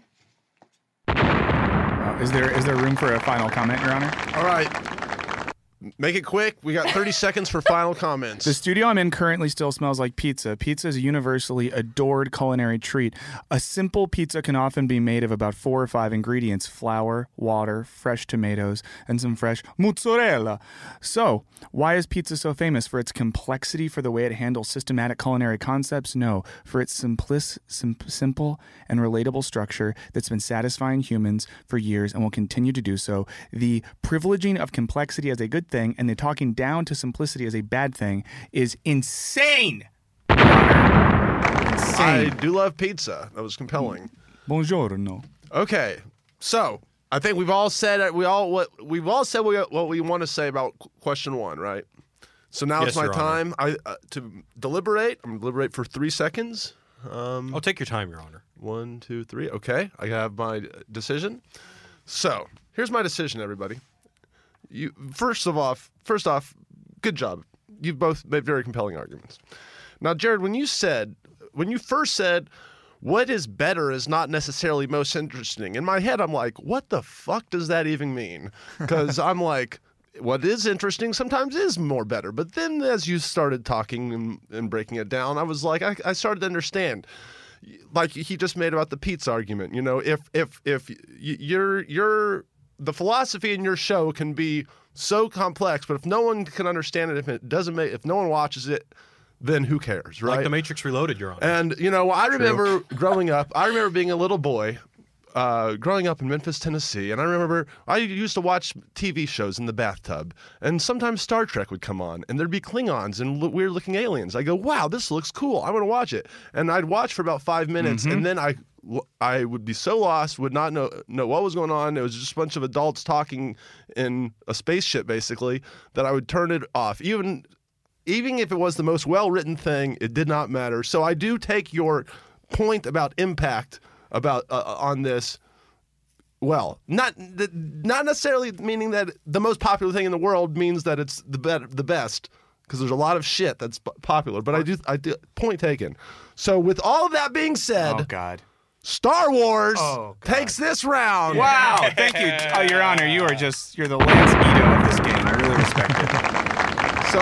Speaker 3: Is there room for a final comment, Your Honor?
Speaker 2: All right. Make it quick. We got 30 seconds for final comments.
Speaker 3: The studio I'm in currently still smells like pizza. Pizza is a universally adored culinary treat. A simple pizza can often be made of about 4 or 5 ingredients: flour, water, fresh tomatoes, and some fresh mozzarella. So, why is pizza so famous? For its complexity, for the way it handles systematic culinary concepts? No, for its simple and relatable structure that's been satisfying humans for years and will continue to do so. The privileging of complexity as a good thing and the talking down to simplicity as a bad thing is insane.
Speaker 2: I do love pizza. That was compelling.
Speaker 3: Buongiorno.
Speaker 2: Okay, so I think we've all said what we want to say about question 1, right? So now it's my time to deliberate. I'm going to deliberate for 3 seconds.
Speaker 1: I'll take your time, Your Honor.
Speaker 2: 1, 2, 3. Okay, I have my decision. So here's my decision, everybody. First off, good job. You've both made very compelling arguments. Now, Jared, when you first said, what is better is not necessarily most interesting, in my head, I'm like, what the fuck does that even mean? Because I'm like, what is interesting sometimes is more better. But then as you started talking and breaking it down, I was like, I started to understand. Like he just made about the pizza argument. You know, if you're the philosophy in your show can be so complex, but if no one can understand it, if no one watches it, then who cares, right?
Speaker 1: Like The Matrix Reloaded, Your Honor.
Speaker 2: And I remember growing up. I remember being a little boy, growing up in Memphis, Tennessee, and I remember I used to watch TV shows in the bathtub, and sometimes Star Trek would come on, and there'd be Klingons and weird-looking aliens. I go, wow, this looks cool. I want to watch it, and I'd watch for about 5 minutes, and then I would be so lost, would not know what was going on. It was just a bunch of adults talking in a spaceship, basically, that I would turn it off. Even if it was the most well-written thing, it did not matter. So I do take your point about impact on this. Well, not necessarily meaning that the most popular thing in the world means that it's the best, because there's a lot of shit that's popular. But I do point taken. So with all of that being said,
Speaker 3: oh God.
Speaker 2: Star Wars takes this round.
Speaker 3: Wow, thank you. Oh, Your Honor, you're the Lance Ito of this game. I really respect it.
Speaker 2: So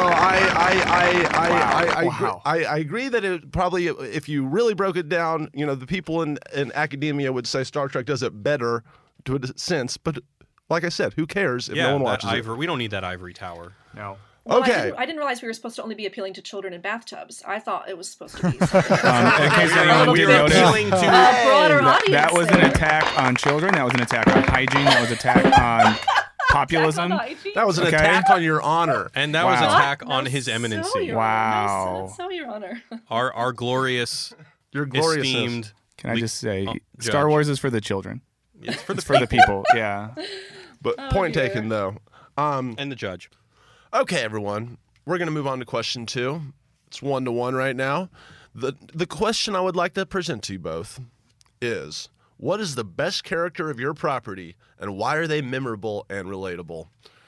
Speaker 2: I agree that it probably, if you really broke it down, the people in academia would say Star Trek does it better to a sense. But like I said, who cares if no one watches it?
Speaker 1: We don't need that ivory tower.
Speaker 3: No.
Speaker 5: Well,
Speaker 2: okay.
Speaker 5: I didn't realize we were supposed to only be appealing to children in bathtubs. I thought it was supposed to be
Speaker 3: In case anyone
Speaker 1: We're
Speaker 3: didn't notice,
Speaker 1: appealing to
Speaker 5: a broader audience.
Speaker 3: that was an attack on children. That was an attack on hygiene. That was an attack on populism.
Speaker 2: That was an attack on your honor.
Speaker 1: And that was an attack on his eminency.
Speaker 5: So, Your
Speaker 3: Wow.
Speaker 5: Honor. So, Your Honor.
Speaker 1: Our glorious,
Speaker 2: Your gloriousness.
Speaker 1: esteemed.
Speaker 3: Can I just say,
Speaker 1: Judge.
Speaker 3: Star Wars is for the children.
Speaker 1: It's for
Speaker 3: It's for the people. Yeah.
Speaker 2: But point
Speaker 5: dear.
Speaker 2: taken, though.
Speaker 1: And the judge.
Speaker 2: Okay, everyone. We're going to move on to question 2. It's 1-1 right now. The question I would like to present to you both is, What is the best character of your property, and why are they memorable and relatable?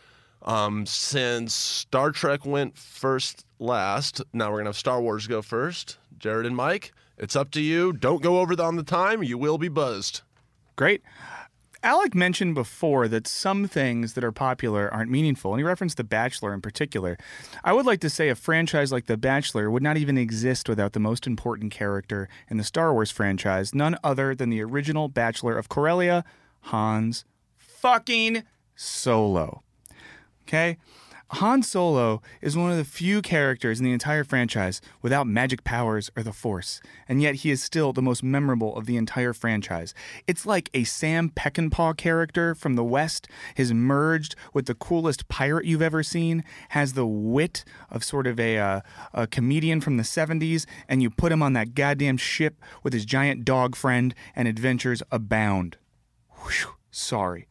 Speaker 2: Since Star Trek went first last, now we're going to have Star Wars go first. Jared and Mike, it's up to you. Don't go over on the time. You will be buzzed.
Speaker 3: Great. Alec mentioned before that some things that are popular aren't meaningful, and he referenced The Bachelor in particular. I would like to say a franchise like The Bachelor would not even exist without the most important character in the Star Wars franchise, none other than the original Bachelor of Corellia, Hans fucking Solo. Okay? Han Solo is one of the few characters in the entire franchise without magic powers or the Force, and yet he is still the most memorable of the entire franchise. It's like a Sam Peckinpah character from the West has merged with the coolest pirate you've ever seen, has the wit of sort of a comedian from the 70s, and you put him on that goddamn ship with his giant dog friend, and adventures abound. Whew, sorry.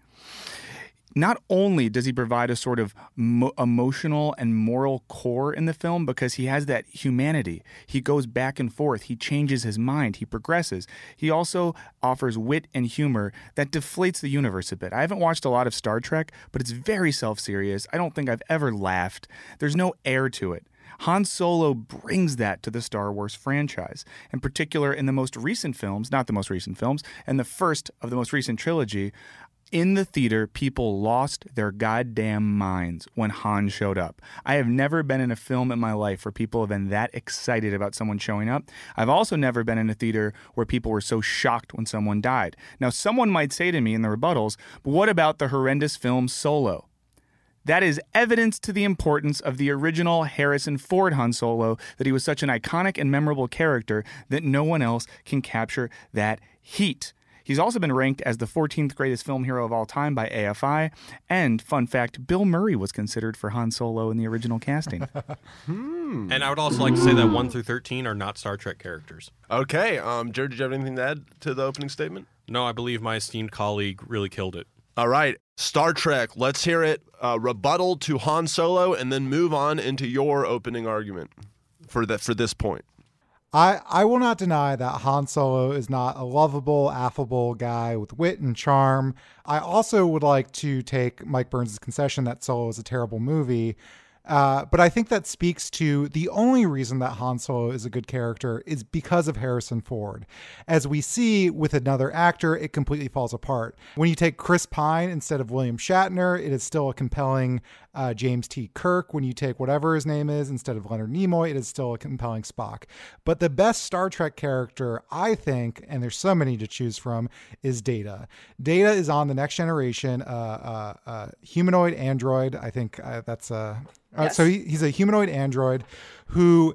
Speaker 3: Not only does he provide a sort of emotional and moral core in the film because he has that humanity. He goes back and forth. He changes his mind. He progresses. He also offers wit and humor that deflates the universe a bit. I haven't watched a lot of Star Trek, but it's very self-serious. I don't think I've ever laughed. There's no air to it. Han Solo brings that to the Star Wars franchise. In particular, in the most recent films, not the most recent films, and the first of the most recent trilogy, in the theater, people lost their goddamn minds when Han showed up. I have never been in a film in my life where people have been that excited about someone showing up. I've also never been in a theater where people were so shocked when someone died. Now, someone might say to me in the rebuttals, but what about the horrendous film Solo? That is evidence to the importance of the original Harrison Ford Han Solo, that he was such an iconic and memorable character that no one else can capture that heat. He's also been ranked as the 14th greatest film hero of all time by AFI. And, fun fact, Bill Murray was considered for Han Solo in the original casting.
Speaker 1: And I would also like to say that 1 through 13 are not Star Trek characters.
Speaker 2: Okay. Jared, did you have anything to add to the opening statement?
Speaker 1: No, I believe my esteemed colleague really killed it.
Speaker 2: All right. Star Trek, let's hear it. Rebuttal to Han Solo, and then move on into your opening argument for this point.
Speaker 4: I will not deny that Han Solo is not a lovable, affable guy with wit and charm. I also would like to take Mike Burns' concession that Solo is a terrible movie. But I think that speaks to the only reason that Han Solo is a good character is because of Harrison Ford. As we see with another actor, it completely falls apart. When you take Chris Pine instead of William Shatner, it is still a compelling James T. Kirk. When you take whatever his name is instead of Leonard Nimoy, it is still a compelling Spock. But the best Star Trek character, I think, and there's so many to choose from, is Data. Data is on the Next Generation, humanoid android. I think that's a...
Speaker 5: Yes.
Speaker 4: So he's a humanoid android who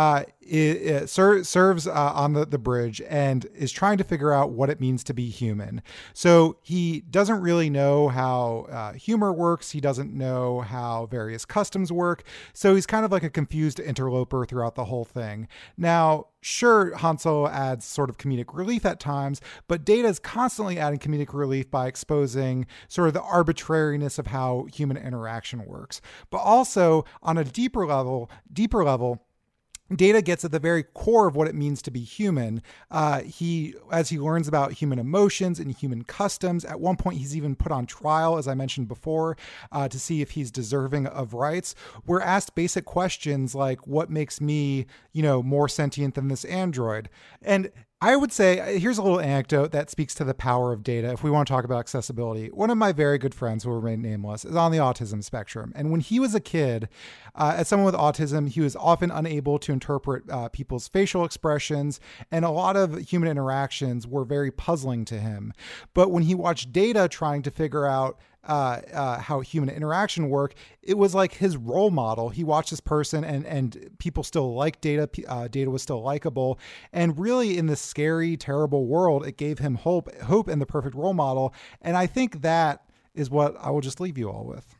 Speaker 4: serves on the bridge and is trying to figure out what it means to be human. So he doesn't really know how humor works. He doesn't know how various customs work. So he's kind of like a confused interloper throughout the whole thing. Now, sure, Han Solo adds sort of comedic relief at times, but Data is constantly adding comedic relief by exposing sort of the arbitrariness of how human interaction works. But also on a deeper level, Data gets at the very core of what it means to be human. As he learns about human emotions and human customs, at one point he's even put on trial, as I mentioned before, to see if he's deserving of rights. We're asked basic questions like, what makes me, more sentient than this android? And I would say, here's a little anecdote that speaks to the power of Data if we want to talk about accessibility. One of my very good friends, who will remain nameless, is on the autism spectrum. And when he was a kid, as someone with autism, he was often unable to interpret people's facial expressions, and a lot of human interactions were very puzzling to him. But when he watched Data trying to figure out how human interaction work, it was like his role model. He watched this person and people still liked Data. Data was still likable. And really in this scary, terrible world, it gave him hope and the perfect role model. And I think that is what I will just leave you all with.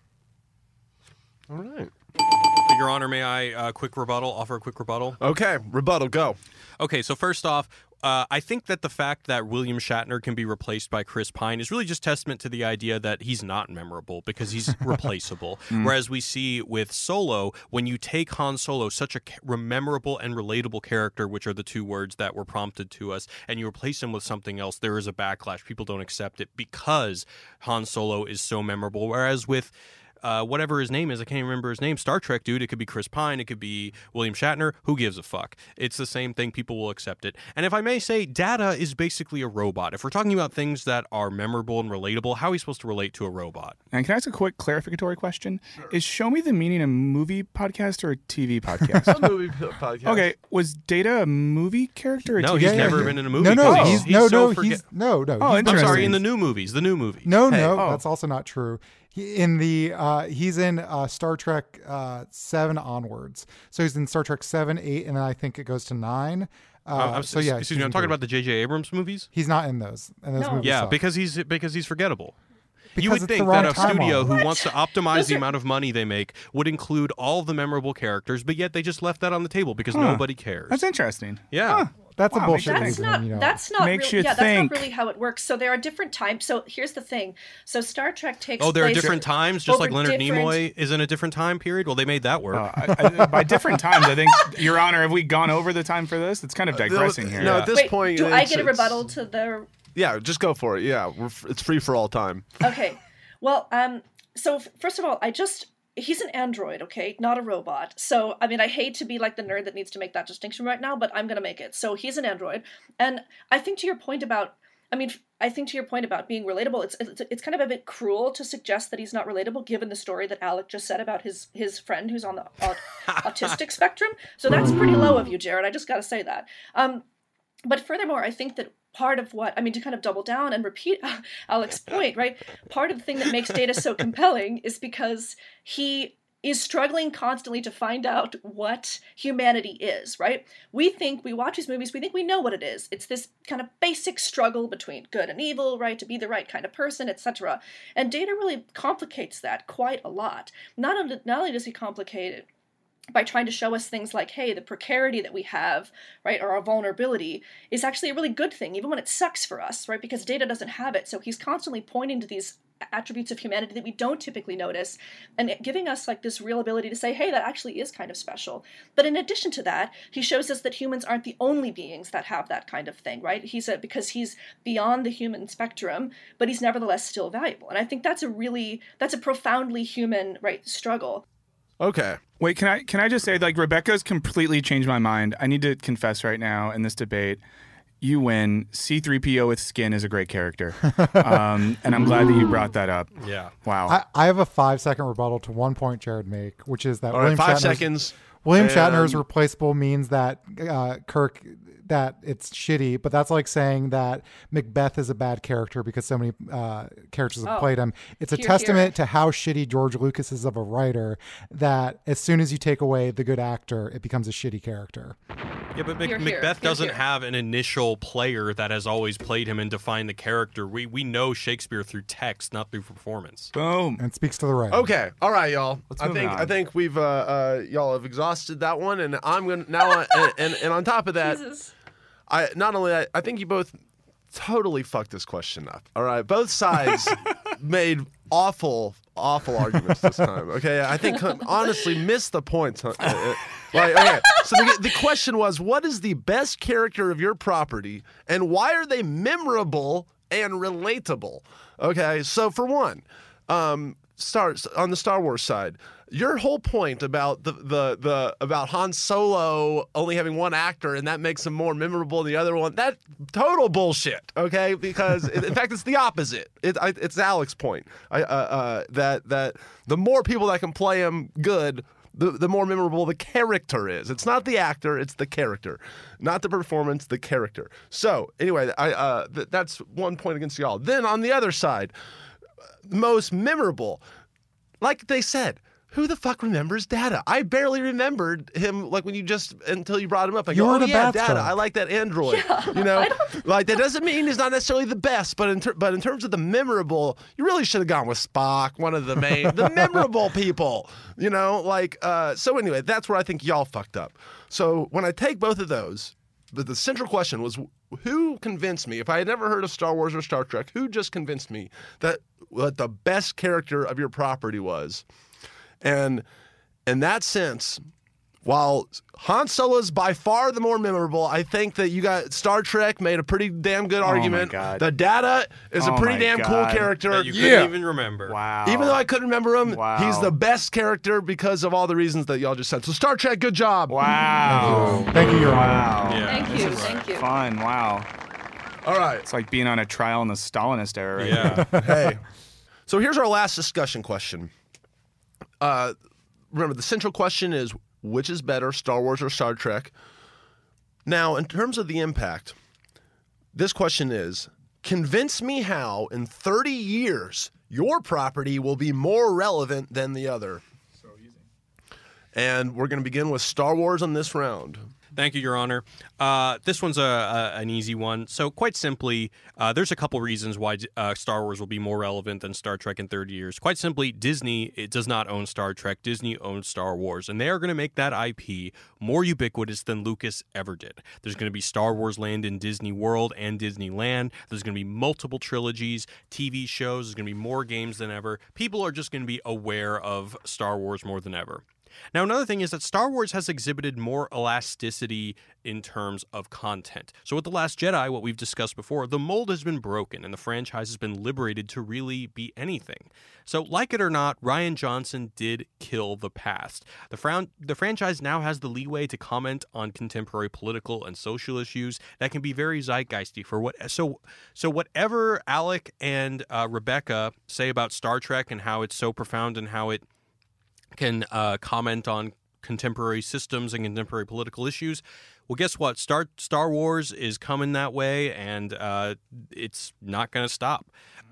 Speaker 2: All right.
Speaker 1: Your Honor, may I offer a quick rebuttal?
Speaker 2: Okay, rebuttal, go.
Speaker 1: Okay, so first off, I think that the fact that William Shatner can be replaced by Chris Pine is really just testament to the idea that he's not memorable because he's replaceable. Whereas we see with Solo, when you take Han Solo, such a memorable and relatable character, which are the two words that were prompted to us, and you replace him with something else, there is a backlash. People don't accept it because Han Solo is so memorable. Whereas with whatever his name is, I can't even remember his name, Star Trek dude, it could be Chris Pine, it could be William Shatner, who gives a fuck? It's the same thing, people will accept it. And if I may say, Data is basically a robot. If we're talking about things that are memorable and relatable, how are we supposed to relate to a robot?
Speaker 3: And can I ask a quick clarificatory question? Sure. Is Show Me the Meaning a movie podcast or a TV podcast?
Speaker 2: A movie podcast.
Speaker 3: Okay, was Data a movie character? Or
Speaker 1: no,
Speaker 3: TV
Speaker 1: he's
Speaker 3: character?
Speaker 1: never been in a movie.
Speaker 4: No,
Speaker 1: he's
Speaker 4: no.
Speaker 3: Oh,
Speaker 1: I'm
Speaker 3: interesting.
Speaker 1: sorry, in the new movies.
Speaker 4: No, that's also not true. He's in Star Trek 7 onwards. So he's in Star Trek 7, 8, and then I think it goes to 9.
Speaker 1: Excuse me, I'm talking about the J.J. Abrams movies.
Speaker 4: He's not in those. And those movies suck.
Speaker 1: because he's forgettable.
Speaker 4: Because
Speaker 1: you would
Speaker 4: it's
Speaker 1: think
Speaker 4: the wrong
Speaker 1: that a studio
Speaker 4: timeline.
Speaker 1: who wants to optimize the amount of money they make would include all the memorable characters, but yet they just left that on the table because nobody cares.
Speaker 3: That's interesting.
Speaker 1: Yeah.
Speaker 4: That's a bullshit
Speaker 5: That's
Speaker 4: reason,
Speaker 5: not. That's not.
Speaker 3: Makes
Speaker 5: really,
Speaker 3: you
Speaker 5: yeah,
Speaker 3: think.
Speaker 5: that's not really how it works. So there are different times. So here's the thing. So Star Trek takes.
Speaker 1: Oh, there are
Speaker 5: place
Speaker 1: different times, just
Speaker 5: over
Speaker 1: like Leonard
Speaker 5: different-
Speaker 1: Nimoy is in a different time period. Well, they made that work.
Speaker 3: By different times, I think, Your Honor, have we gone over the time for this? It's kind of digressing here.
Speaker 2: No, at this
Speaker 5: Wait,
Speaker 2: point,
Speaker 5: do I get a rebuttal to the?
Speaker 2: Yeah, just go for it. Yeah, it's free for all time.
Speaker 5: Okay. Well, so first of all, he's an android, okay, not a robot. So, I mean, I hate to be like the nerd that needs to make that distinction right now, but I'm going to make it. So he's an android. And I think to your point about being relatable, it's kind of a bit cruel to suggest that he's not relatable given the story that Alec just said about his friend who's on the autistic spectrum. So that's pretty low of you, Jared. I just got to say that. But furthermore, I think that part of to kind of double down and repeat Alec's point, right? Part of the thing that makes Data so compelling is because he is struggling constantly to find out what humanity is, right? We watch these movies, we think we know what it is. It's this kind of basic struggle between good and evil, right? To be the right kind of person, etc. And Data really complicates that quite a lot. Not only does he complicate it by trying to show us things like, hey, the precarity that we have, right, or our vulnerability is actually a really good thing, even when it sucks for us, right, because Data doesn't have it. So he's constantly pointing to these attributes of humanity that we don't typically notice and giving us like this real ability to say, hey, that actually is kind of special. But in addition to that, he shows us that humans aren't the only beings that have that kind of thing, right? Because he's beyond the human spectrum, but he's nevertheless still valuable. And I think that's a profoundly human, right, struggle.
Speaker 2: Okay.
Speaker 3: Wait, can I just say, like, Rebecca's completely changed my mind. I need to confess right now in this debate, you win. C-3PO with skin is a great character. And I'm glad that you brought that up.
Speaker 1: Yeah.
Speaker 3: Wow.
Speaker 4: I have a 5-second rebuttal to one point Jared made, which is that
Speaker 2: All right, 5 seconds.
Speaker 4: William Shatner's replaceable means that Kirk, that it's shitty, but that's like saying that Macbeth is a bad character because so many characters have played him. It's a testament to how shitty George Lucas is of a writer that as soon as you take away the good actor, it becomes a shitty character.
Speaker 1: Yeah, but Macbeth doesn't have an initial player that has always played him and defined the character. We know Shakespeare through text, not through performance.
Speaker 3: Boom.
Speaker 4: And it speaks to the right.
Speaker 2: Okay, all right, y'all.
Speaker 3: move on.
Speaker 2: I think we've y'all have exhausted that one, and I'm gonna now and on top of that,
Speaker 5: Jesus.
Speaker 2: I think you both totally fucked this question up. All right, both sides made awful arguments this time. Okay, I think honestly missed the point. Okay, so the question was, what is the best character of your property, and why are they memorable and relatable? Okay, so for one, on the Star Wars side, your whole point about about Han Solo only having one actor and that makes him more memorable than the other one, that total bullshit. Okay, because in fact it's the opposite. It's Alec's point. That the more people that can play him good, the more memorable the character is. It's not the actor, it's the character, not the performance, the character. So anyway, that's one point against y'all. Then on the other side, most memorable, like they said, who the fuck remembers Data? I barely remembered him, like until you brought him up. I go, Data, I like that android.
Speaker 5: Yeah,
Speaker 2: you know, like that doesn't mean he's not necessarily the best, but in terms of the memorable, you really should have gone with Spock, one of the memorable people. You know, like so. Anyway, that's where I think y'all fucked up. So when I take both of those, but the central question was, who convinced me, if I had never heard of Star Wars or Star Trek, who just convinced me that what the best character of your property was? And in that sense, while Han Solo is by far the more memorable, I think that you got Star Trek made a pretty damn good argument.
Speaker 3: God.
Speaker 2: The Data is a pretty damn cool character.
Speaker 1: That you couldn't even remember.
Speaker 3: Wow.
Speaker 2: Even though I couldn't remember him,
Speaker 3: Wow.
Speaker 2: he's the best character because of all the reasons that y'all just said. So Star Trek, good job.
Speaker 3: Wow.
Speaker 4: Thank you, Your Honor.
Speaker 3: Wow.
Speaker 1: Yeah.
Speaker 5: Thank you.
Speaker 3: Fun. Wow.
Speaker 2: All right.
Speaker 3: It's like being on a trial in the Stalinist era. Right
Speaker 1: Yeah.
Speaker 3: now.
Speaker 2: Hey. So here's our last discussion question. Remember, the central question is, which is better, Star Wars or Star Trek? Now, in terms of the impact, this question is, convince me how in 30 years your property will be more relevant than the other. So easy. And we're going to begin with Star Wars on this round.
Speaker 1: Thank you, Your Honor. This one's an easy one. So quite simply, there's a couple reasons why Star Wars will be more relevant than Star Trek in 30 years. Quite simply, Disney does not own Star Trek. Disney owns Star Wars, and they are going to make that IP more ubiquitous than Lucas ever did. There's going to be Star Wars Land in Disney World and Disneyland. There's going to be multiple trilogies, TV shows. There's going to be more games than ever. People are just going to be aware of Star Wars more than ever. Now, another thing is that Star Wars has exhibited more elasticity in terms of content. So with The Last Jedi, what we've discussed before, the mold has been broken and the franchise has been liberated to really be anything. So like it or not, Rian Johnson did kill the past. The franchise now has the leeway to comment on contemporary political and social issues that can be very zeitgeisty for what. So whatever Alec and Rebecca say about Star Trek and how it's so profound and how it can comment on contemporary systems and contemporary political issues. Well, guess what? Star Wars is coming that way, and it's not going to stop.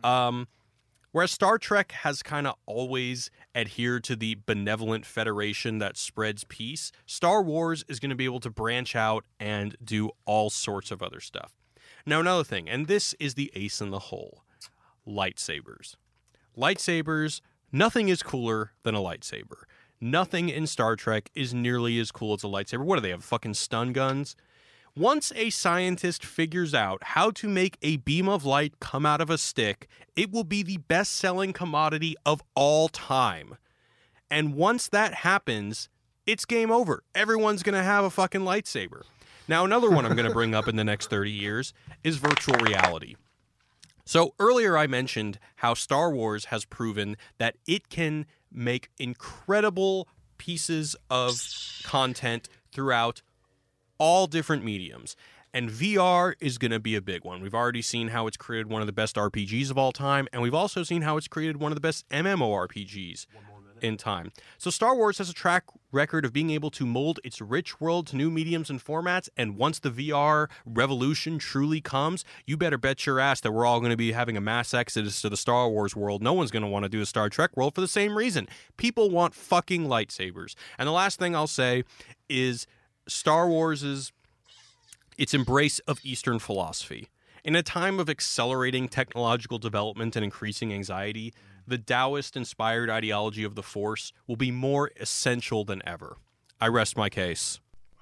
Speaker 1: Whereas Star Trek has kind of always adhered to the benevolent federation that spreads peace, Star Wars is going to be able to branch out and do all sorts of other stuff. Now, another thing, and this is the ace in the hole, lightsabers. Lightsabers, nothing is cooler than a lightsaber. Nothing in Star Trek is nearly as cool as a lightsaber. What do they have, fucking stun guns? Once a scientist figures out how to make a beam of light come out of a stick, it will be the best-selling commodity of all time. And once that happens, it's game over. Everyone's going to have a fucking lightsaber. Now, another one I'm going to bring up in the next 30 years is virtual reality. So earlier I mentioned how Star Wars has proven that it can make incredible pieces of content throughout all different mediums. And VR is going to be a big one. We've already seen how it's created one of the best RPGs of all time, and we've also seen how it's created one of the best MMORPGs in time. So Star Wars has a track record of being able to mold its rich world to new mediums and formats, and once the VR revolution truly comes, you better bet your ass that we're all going to be having a mass exodus to the Star Wars world. No one's going to want to do a Star Trek world for the same reason. People want fucking lightsabers. And the last thing I'll say is Star Wars's its embrace of Eastern philosophy. In a time of accelerating technological development and increasing anxiety, the Taoist-inspired ideology of the Force will be more essential than ever. I rest my case.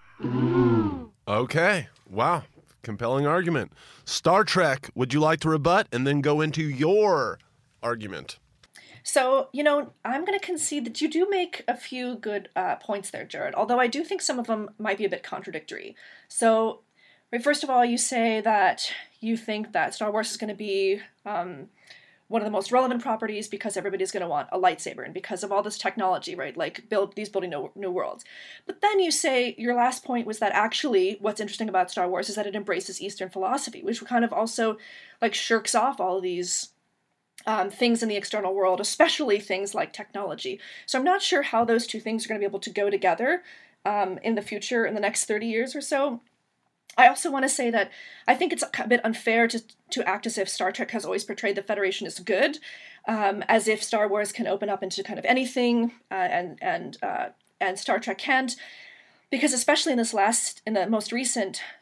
Speaker 2: Okay. Wow. Compelling argument. Star Trek, would you like to rebut and then go into your argument?
Speaker 5: So, I'm going to concede that you do make a few good points there, Jared, although I do think some of them might be a bit contradictory. So, first of all, you say that you think that Star Wars is going to be one of the most relevant properties because everybody's going to want a lightsaber and because of all this technology, right? Like building new worlds. But then you say your last point was that actually what's interesting about Star Wars is that it embraces Eastern philosophy, which kind of also like shirks off all of these things in the external world, especially things like technology. So I'm not sure how those two things are going to be able to go together in the future, in the next 30 years or so. I also want to say that I think it's a bit unfair to act as if Star Trek has always portrayed the Federation as good, as if Star Wars can open up into kind of anything, and Star Trek can't, because especially in the most recent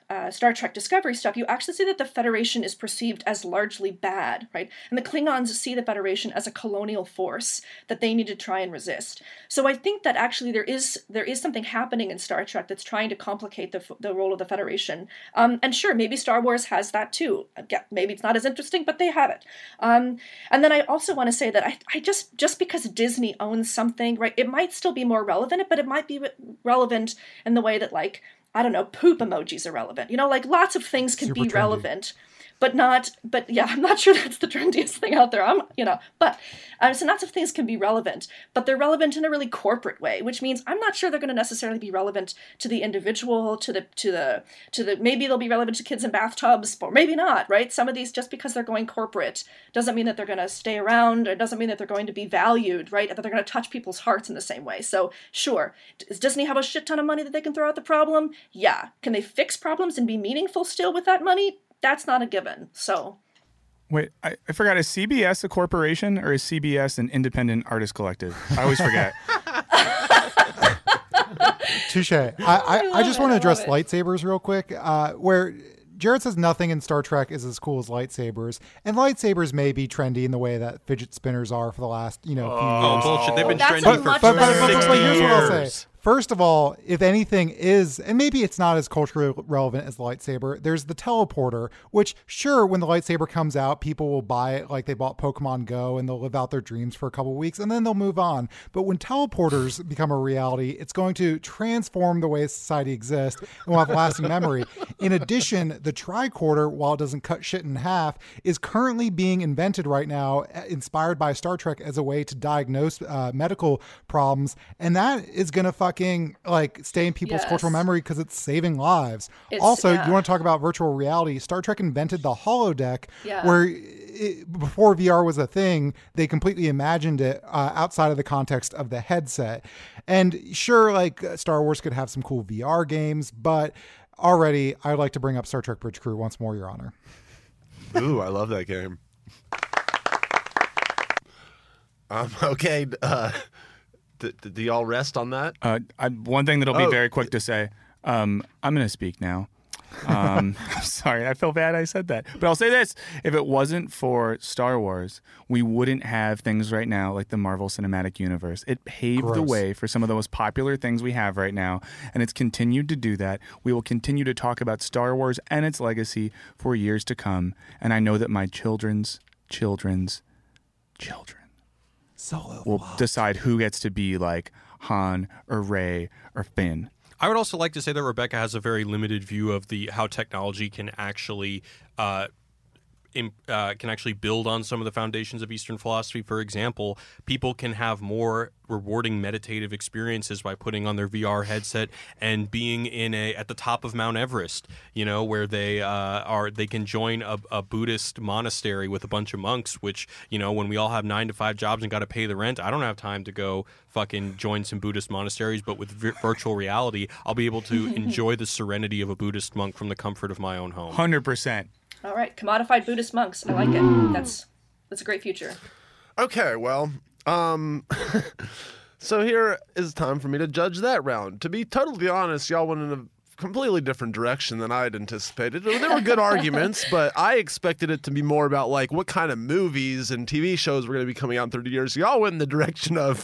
Speaker 5: Star Trek Discovery stuff, you actually see that the Federation is perceived as largely bad, right? And the Klingons see the Federation as a colonial force that they need to try and resist. So I think that actually there is something happening in Star Trek that's trying to complicate the role of the Federation. And sure, maybe Star Wars has that too. Again, maybe it's not as interesting, but they have it. And then I also want to say that I just because Disney owns something, right, it might still be more relevant, but it might be relevant in the way that, like, I don't know, poop emojis are relevant. Like lots of things can be relevant, but yeah, I'm not sure that's the trendiest thing out there. So lots of things can be relevant, but they're relevant in a really corporate way, which means I'm not sure they're going to necessarily be relevant to the individual, to the maybe they'll be relevant to kids in bathtubs, or maybe not, right? Some of these, just because they're going corporate, doesn't mean that they're going to stay around, or doesn't mean that they're going to be valued, right? That they're going to touch people's hearts in the same way. So sure, does Disney have a shit ton of money that they can throw at the problem? Yeah. Can they fix problems and be meaningful still with that money? That's not a given. So,
Speaker 3: wait, I forgot. Is CBS a corporation or is CBS an independent artist collective? I always forget.
Speaker 4: Touche. I just want to address lightsabers real quick. Where Jared says nothing in Star Trek is as cool as lightsabers, and lightsabers may be trendy in the way that fidget spinners are for the last few years.
Speaker 1: Oh, bullshit! They've been
Speaker 5: That's
Speaker 1: trendy
Speaker 5: a
Speaker 1: for
Speaker 5: much
Speaker 1: 60
Speaker 5: better
Speaker 1: years.
Speaker 5: movie.
Speaker 4: Here's what I'll say. First of all, if anything is, and maybe it's not as culturally relevant as the lightsaber, there's the teleporter, which sure, when the lightsaber comes out, people will buy it like they bought Pokemon Go and they'll live out their dreams for a couple of weeks and then they'll move on. But when teleporters become a reality, it's going to transform the way society exists and will have lasting memory. In addition, the tricorder, while it doesn't cut shit in half, is currently being invented right now, inspired by Star Trek, as a way to diagnose medical problems. And that is going to fucking stay in people's cultural memory because it's saving lives. You want to talk about virtual reality? Star Trek invented the holodeck, where before VR was a thing, they completely imagined it outside of the context of the headset. And sure, Star Wars could have some cool VR games, but already I'd like to bring up Star Trek Bridge Crew once more, Your Honor.
Speaker 2: Ooh, I love that game. Okay. Do y'all rest on that?
Speaker 3: One thing that'll be very quick to say, I'm going to speak now. I'm sorry, I feel bad I said that. But I'll say this. If it wasn't for Star Wars, we wouldn't have things right now like the Marvel Cinematic Universe. It paved the way for some of the most popular things we have right now, and it's continued to do that. We will continue to talk about Star Wars and its legacy for years to come, and I know that my children's children will decide who gets to be like Han or Rey or Finn.
Speaker 1: I would also like to say that Rebecca has a very limited view of how technology can actually build on some of the foundations of Eastern philosophy. For example, people can have more rewarding meditative experiences by putting on their VR headset and being at the top of Mount Everest, where they can join a Buddhist monastery with a bunch of monks, which, when we all have 9-to-5 jobs and got to pay the rent, I don't have time to go fucking join some Buddhist monasteries, but with virtual reality, I'll be able to enjoy the serenity of a Buddhist monk from the comfort of my own home.
Speaker 3: 100%.
Speaker 5: All right, commodified Buddhist monks. I like it. That's a great future.
Speaker 2: Okay, well, so here is time for me to judge that round. To be totally honest, y'all went in a completely different direction than I'd anticipated. There were good arguments, but I expected it to be more about what kind of movies and TV shows were going to be coming out in 30 years. Y'all went in the direction of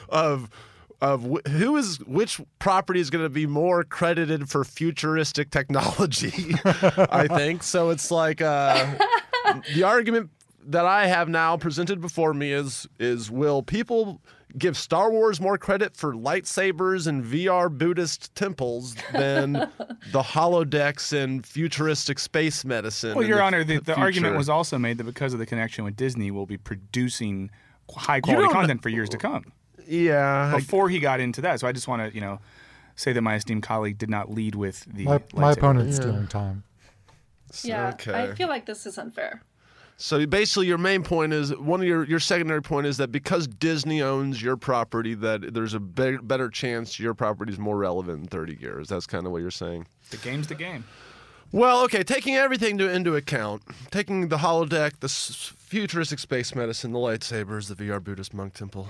Speaker 2: which property is going to be more credited for futuristic technology, I think. So it's the argument that I have now presented before me is will people give Star Wars more credit for lightsabers and VR Buddhist temples than the holodecks and futuristic space medicine?
Speaker 3: Well, Your Honor, the argument was also made that because of the connection with Disney, we'll be producing high-quality content for years to come.
Speaker 2: Yeah.
Speaker 3: Before he got into that. So I just want to, say that my esteemed colleague did not lead with the
Speaker 4: my opponent's stealing time.
Speaker 5: Yeah,
Speaker 2: okay.
Speaker 5: I feel like this is unfair.
Speaker 2: So basically your main point is, one of your secondary point is that because Disney owns your property, that there's a better chance your property is more relevant in 30 years. That's kind of what you're saying.
Speaker 3: The game's the game.
Speaker 2: Well, okay, taking everything into account, taking the holodeck, the futuristic space medicine, the lightsabers, the VR Buddhist monk temple,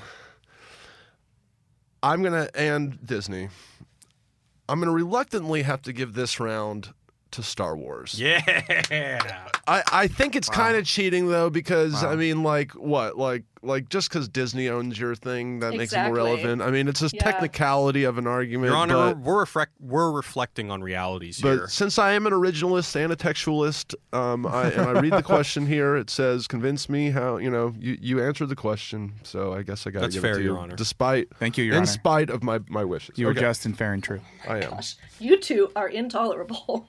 Speaker 2: and Disney, I'm going to reluctantly have to give this round to Star Wars.
Speaker 1: Yeah.
Speaker 2: I think it's kind of cheating though, because I mean, like what, like just because Disney owns your thing, that makes it more
Speaker 5: Exactly.
Speaker 2: relevant. I mean, it's a
Speaker 5: Yeah.
Speaker 2: technicality of an argument.
Speaker 1: Your Honor,
Speaker 2: but,
Speaker 1: we're reflecting on realities here.
Speaker 2: but since I am an originalist and a textualist, and I read the question here, it says, "Convince me how." You answered the question, so I guess I got to
Speaker 1: That's
Speaker 2: give
Speaker 1: fair,
Speaker 2: it to
Speaker 1: Your
Speaker 2: you,
Speaker 1: Honor.
Speaker 2: despite
Speaker 3: Thank you, Your
Speaker 2: in
Speaker 3: Honor.
Speaker 2: spite of my wishes.
Speaker 3: You were
Speaker 2: Okay,
Speaker 3: just and fair and true.
Speaker 2: I am.
Speaker 5: Gosh, you two are intolerable.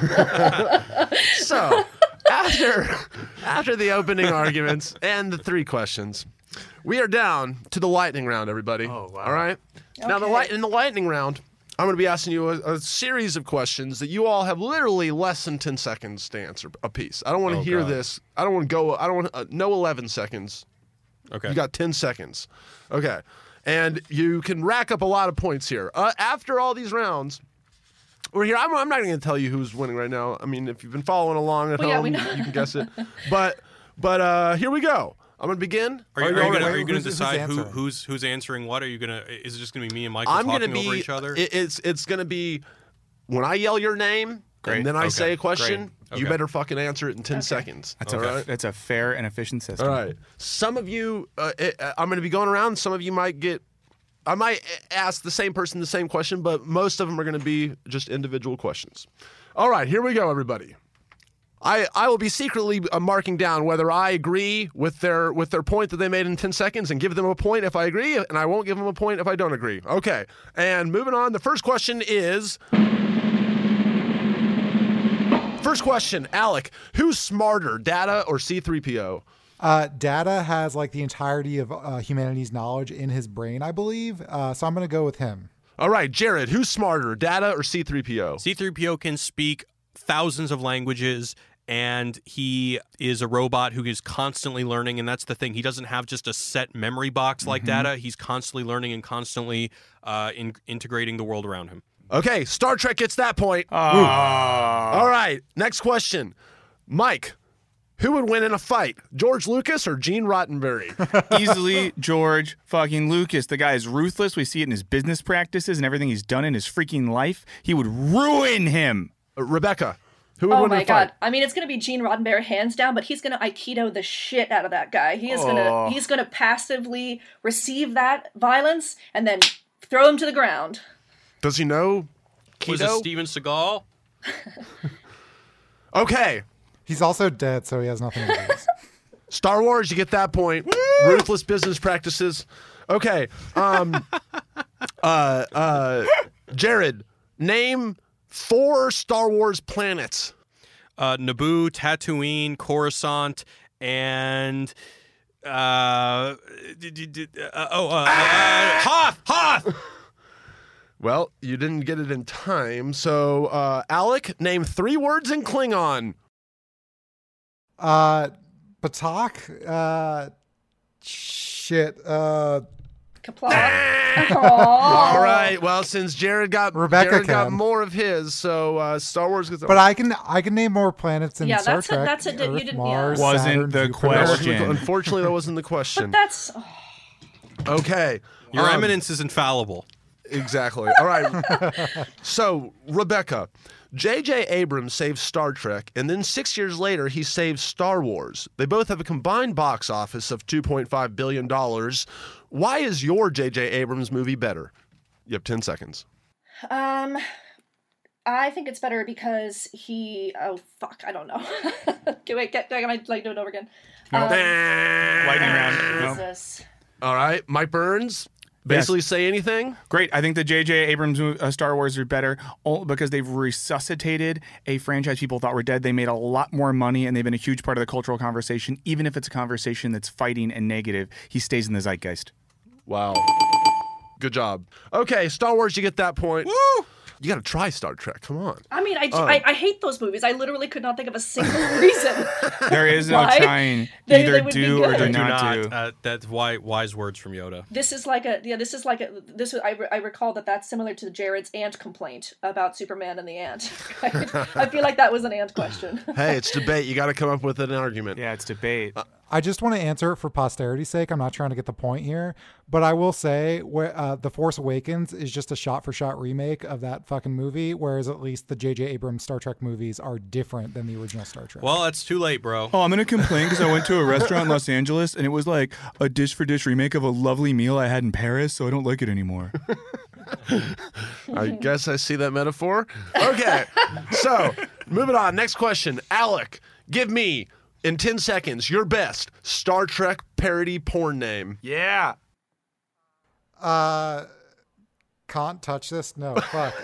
Speaker 2: So, after the opening arguments and the 3 questions, we are down to the lightning round, everybody.
Speaker 3: Oh, wow.
Speaker 2: All right? Now, in the lightning round, I'm going to be asking you a series of questions that you all have literally less than 10 seconds to answer a piece. I don't want to hear
Speaker 1: God.
Speaker 2: this. I don't want to go. I don't want no 11 seconds.
Speaker 1: Okay.
Speaker 2: You got 10 seconds. Okay. And you can rack up a lot of points here. After all these rounds, we're here. I'm not going to tell you who's winning right now. I mean, if you've been following along at
Speaker 5: Well, yeah,
Speaker 2: home,
Speaker 5: we
Speaker 2: you
Speaker 5: know.
Speaker 2: can guess it. But here we go. I'm going to begin.
Speaker 1: Are you
Speaker 2: all
Speaker 1: going
Speaker 2: ready?
Speaker 1: to
Speaker 4: Who's
Speaker 1: decide
Speaker 4: answering?
Speaker 1: who's answering what? Are you going to? Is it just going to be me and Michael
Speaker 2: I'm
Speaker 1: talking
Speaker 2: going to
Speaker 1: over
Speaker 2: be.
Speaker 1: each other?
Speaker 2: It's going to be when I yell your name
Speaker 3: Great.
Speaker 2: and then I
Speaker 1: Okay.
Speaker 2: say a question.
Speaker 1: Great.
Speaker 2: You
Speaker 1: Okay.
Speaker 2: better fucking answer it in 10 seconds.
Speaker 3: That's
Speaker 2: all right?
Speaker 3: that's a fair and efficient system.
Speaker 2: All right. Some of you, I'm going to be going around. Some of you might get. I might ask the same person the same question, but most of them are going to be just individual questions. All right, here we go, everybody. I will be secretly marking down whether I agree with their point that they made in 10 seconds and give them a point if I agree, and I won't give them a point if I don't agree. Okay, and moving on, the first question is... First question, Alec, who's smarter, Data or C-3PO?
Speaker 4: Data has like the entirety of humanity's knowledge in his brain, I believe. So I'm going to go with him.
Speaker 2: All right, Jared, who's smarter, Data or C-3PO?
Speaker 1: C-3PO can speak thousands of languages, and he is a robot who is constantly learning, and that's the thing. He doesn't have just a set memory box like Data. He's constantly learning and constantly integrating the world around him.
Speaker 2: Okay, Star Trek gets that point.
Speaker 3: Ah.
Speaker 2: All right, next question. Mike, who would win in a fight, George Lucas or Gene Roddenberry?
Speaker 3: Easily George fucking Lucas. The guy is ruthless. We see it in his business practices and everything he's done in his freaking life. He would ruin him.
Speaker 2: Rebecca, who would
Speaker 5: Oh
Speaker 2: win in
Speaker 5: my
Speaker 2: a fight?
Speaker 5: god. I mean, it's going to be Gene Roddenberry hands down, but he's going to Aikido the shit out of that guy. He's going to passively receive that violence and then throw him to the ground.
Speaker 2: Does he know
Speaker 1: Was it
Speaker 2: Keto?
Speaker 1: Steven Seagal?
Speaker 2: Okay,
Speaker 4: He's also dead, so he has nothing to lose.
Speaker 2: Star Wars, you get that point. Ruthless business practices. Okay, Jared, name 4 Star Wars planets.
Speaker 1: Naboo, Tatooine, Coruscant, and Hoth.
Speaker 2: Well, you didn't get it in time, so Alec, name 3 words in Klingon.
Speaker 4: Batak,
Speaker 5: Kapla.
Speaker 2: All right. Well, since Jared got
Speaker 4: Rebecca
Speaker 2: got
Speaker 4: can.
Speaker 2: more of his, so Star Wars gets.
Speaker 4: But I can name more planets in
Speaker 5: Yeah,
Speaker 4: Star
Speaker 5: that's a-
Speaker 4: Trek.
Speaker 5: that's a- you
Speaker 4: Earth,
Speaker 5: didn't-
Speaker 4: Mars,
Speaker 5: yeah.
Speaker 3: Wasn't
Speaker 4: Saturn,
Speaker 3: the
Speaker 4: Jupiter.
Speaker 3: question.
Speaker 2: Unfortunately, that wasn't the question.
Speaker 5: That's...
Speaker 2: Okay.
Speaker 1: Your eminence is infallible.
Speaker 2: Exactly. All right. So, Rebecca, J.J. Abrams saved Star Trek, and then 6 years later, he saved Star Wars. They both have a combined box office of $2.5 billion. Why is your J.J. Abrams movie better? You have 10 seconds.
Speaker 5: I think it's better because he... Oh, fuck. I don't know. Okay, wait. Can I do it over again?
Speaker 3: Lightning round. No.
Speaker 5: Jesus.
Speaker 2: All right. Mike Burns, basically say anything?
Speaker 3: Great. I think the J.J. Abrams Star Wars are better because they've resuscitated a franchise people thought were dead. They made a lot more money, and they've been a huge part of the cultural conversation. Even if it's a conversation that's fighting and negative, he stays in the zeitgeist.
Speaker 2: Wow. Good job. Okay, Star Wars, you get that point. Woo! You got to try Star Trek. Come on.
Speaker 5: I mean, I hate those movies. I literally could not think of a single reason.
Speaker 3: There is no
Speaker 5: Why?
Speaker 3: trying.
Speaker 5: They
Speaker 3: Either
Speaker 5: would be
Speaker 3: do or
Speaker 5: good.
Speaker 3: do
Speaker 5: Do
Speaker 3: not do.
Speaker 1: That's wise words from Yoda.
Speaker 5: This is like a I recall that's similar to Jared's ant complaint about Superman and the ant. I feel like that was an ant question.
Speaker 2: Hey, it's debate. You got to come up with an argument.
Speaker 3: Yeah, it's debate.
Speaker 4: I just want to answer it for posterity's sake. I'm not trying to get the point here, but I will say The Force Awakens is just a shot-for-shot remake of that fucking movie, whereas at least the J.J. Abrams Star Trek movies are different than the original Star Trek.
Speaker 1: Well, it's too late, bro.
Speaker 3: Oh, I'm going to complain because I went to a restaurant in Los Angeles and it was like a dish-for-dish remake of a lovely meal I had in Paris, so I don't like it anymore.
Speaker 2: I guess I see that metaphor. Okay, so moving on. Next question. Alec, give me, in 10 seconds, your best Star Trek parody porn name.
Speaker 8: Yeah.
Speaker 4: Can't touch this? No, fuck.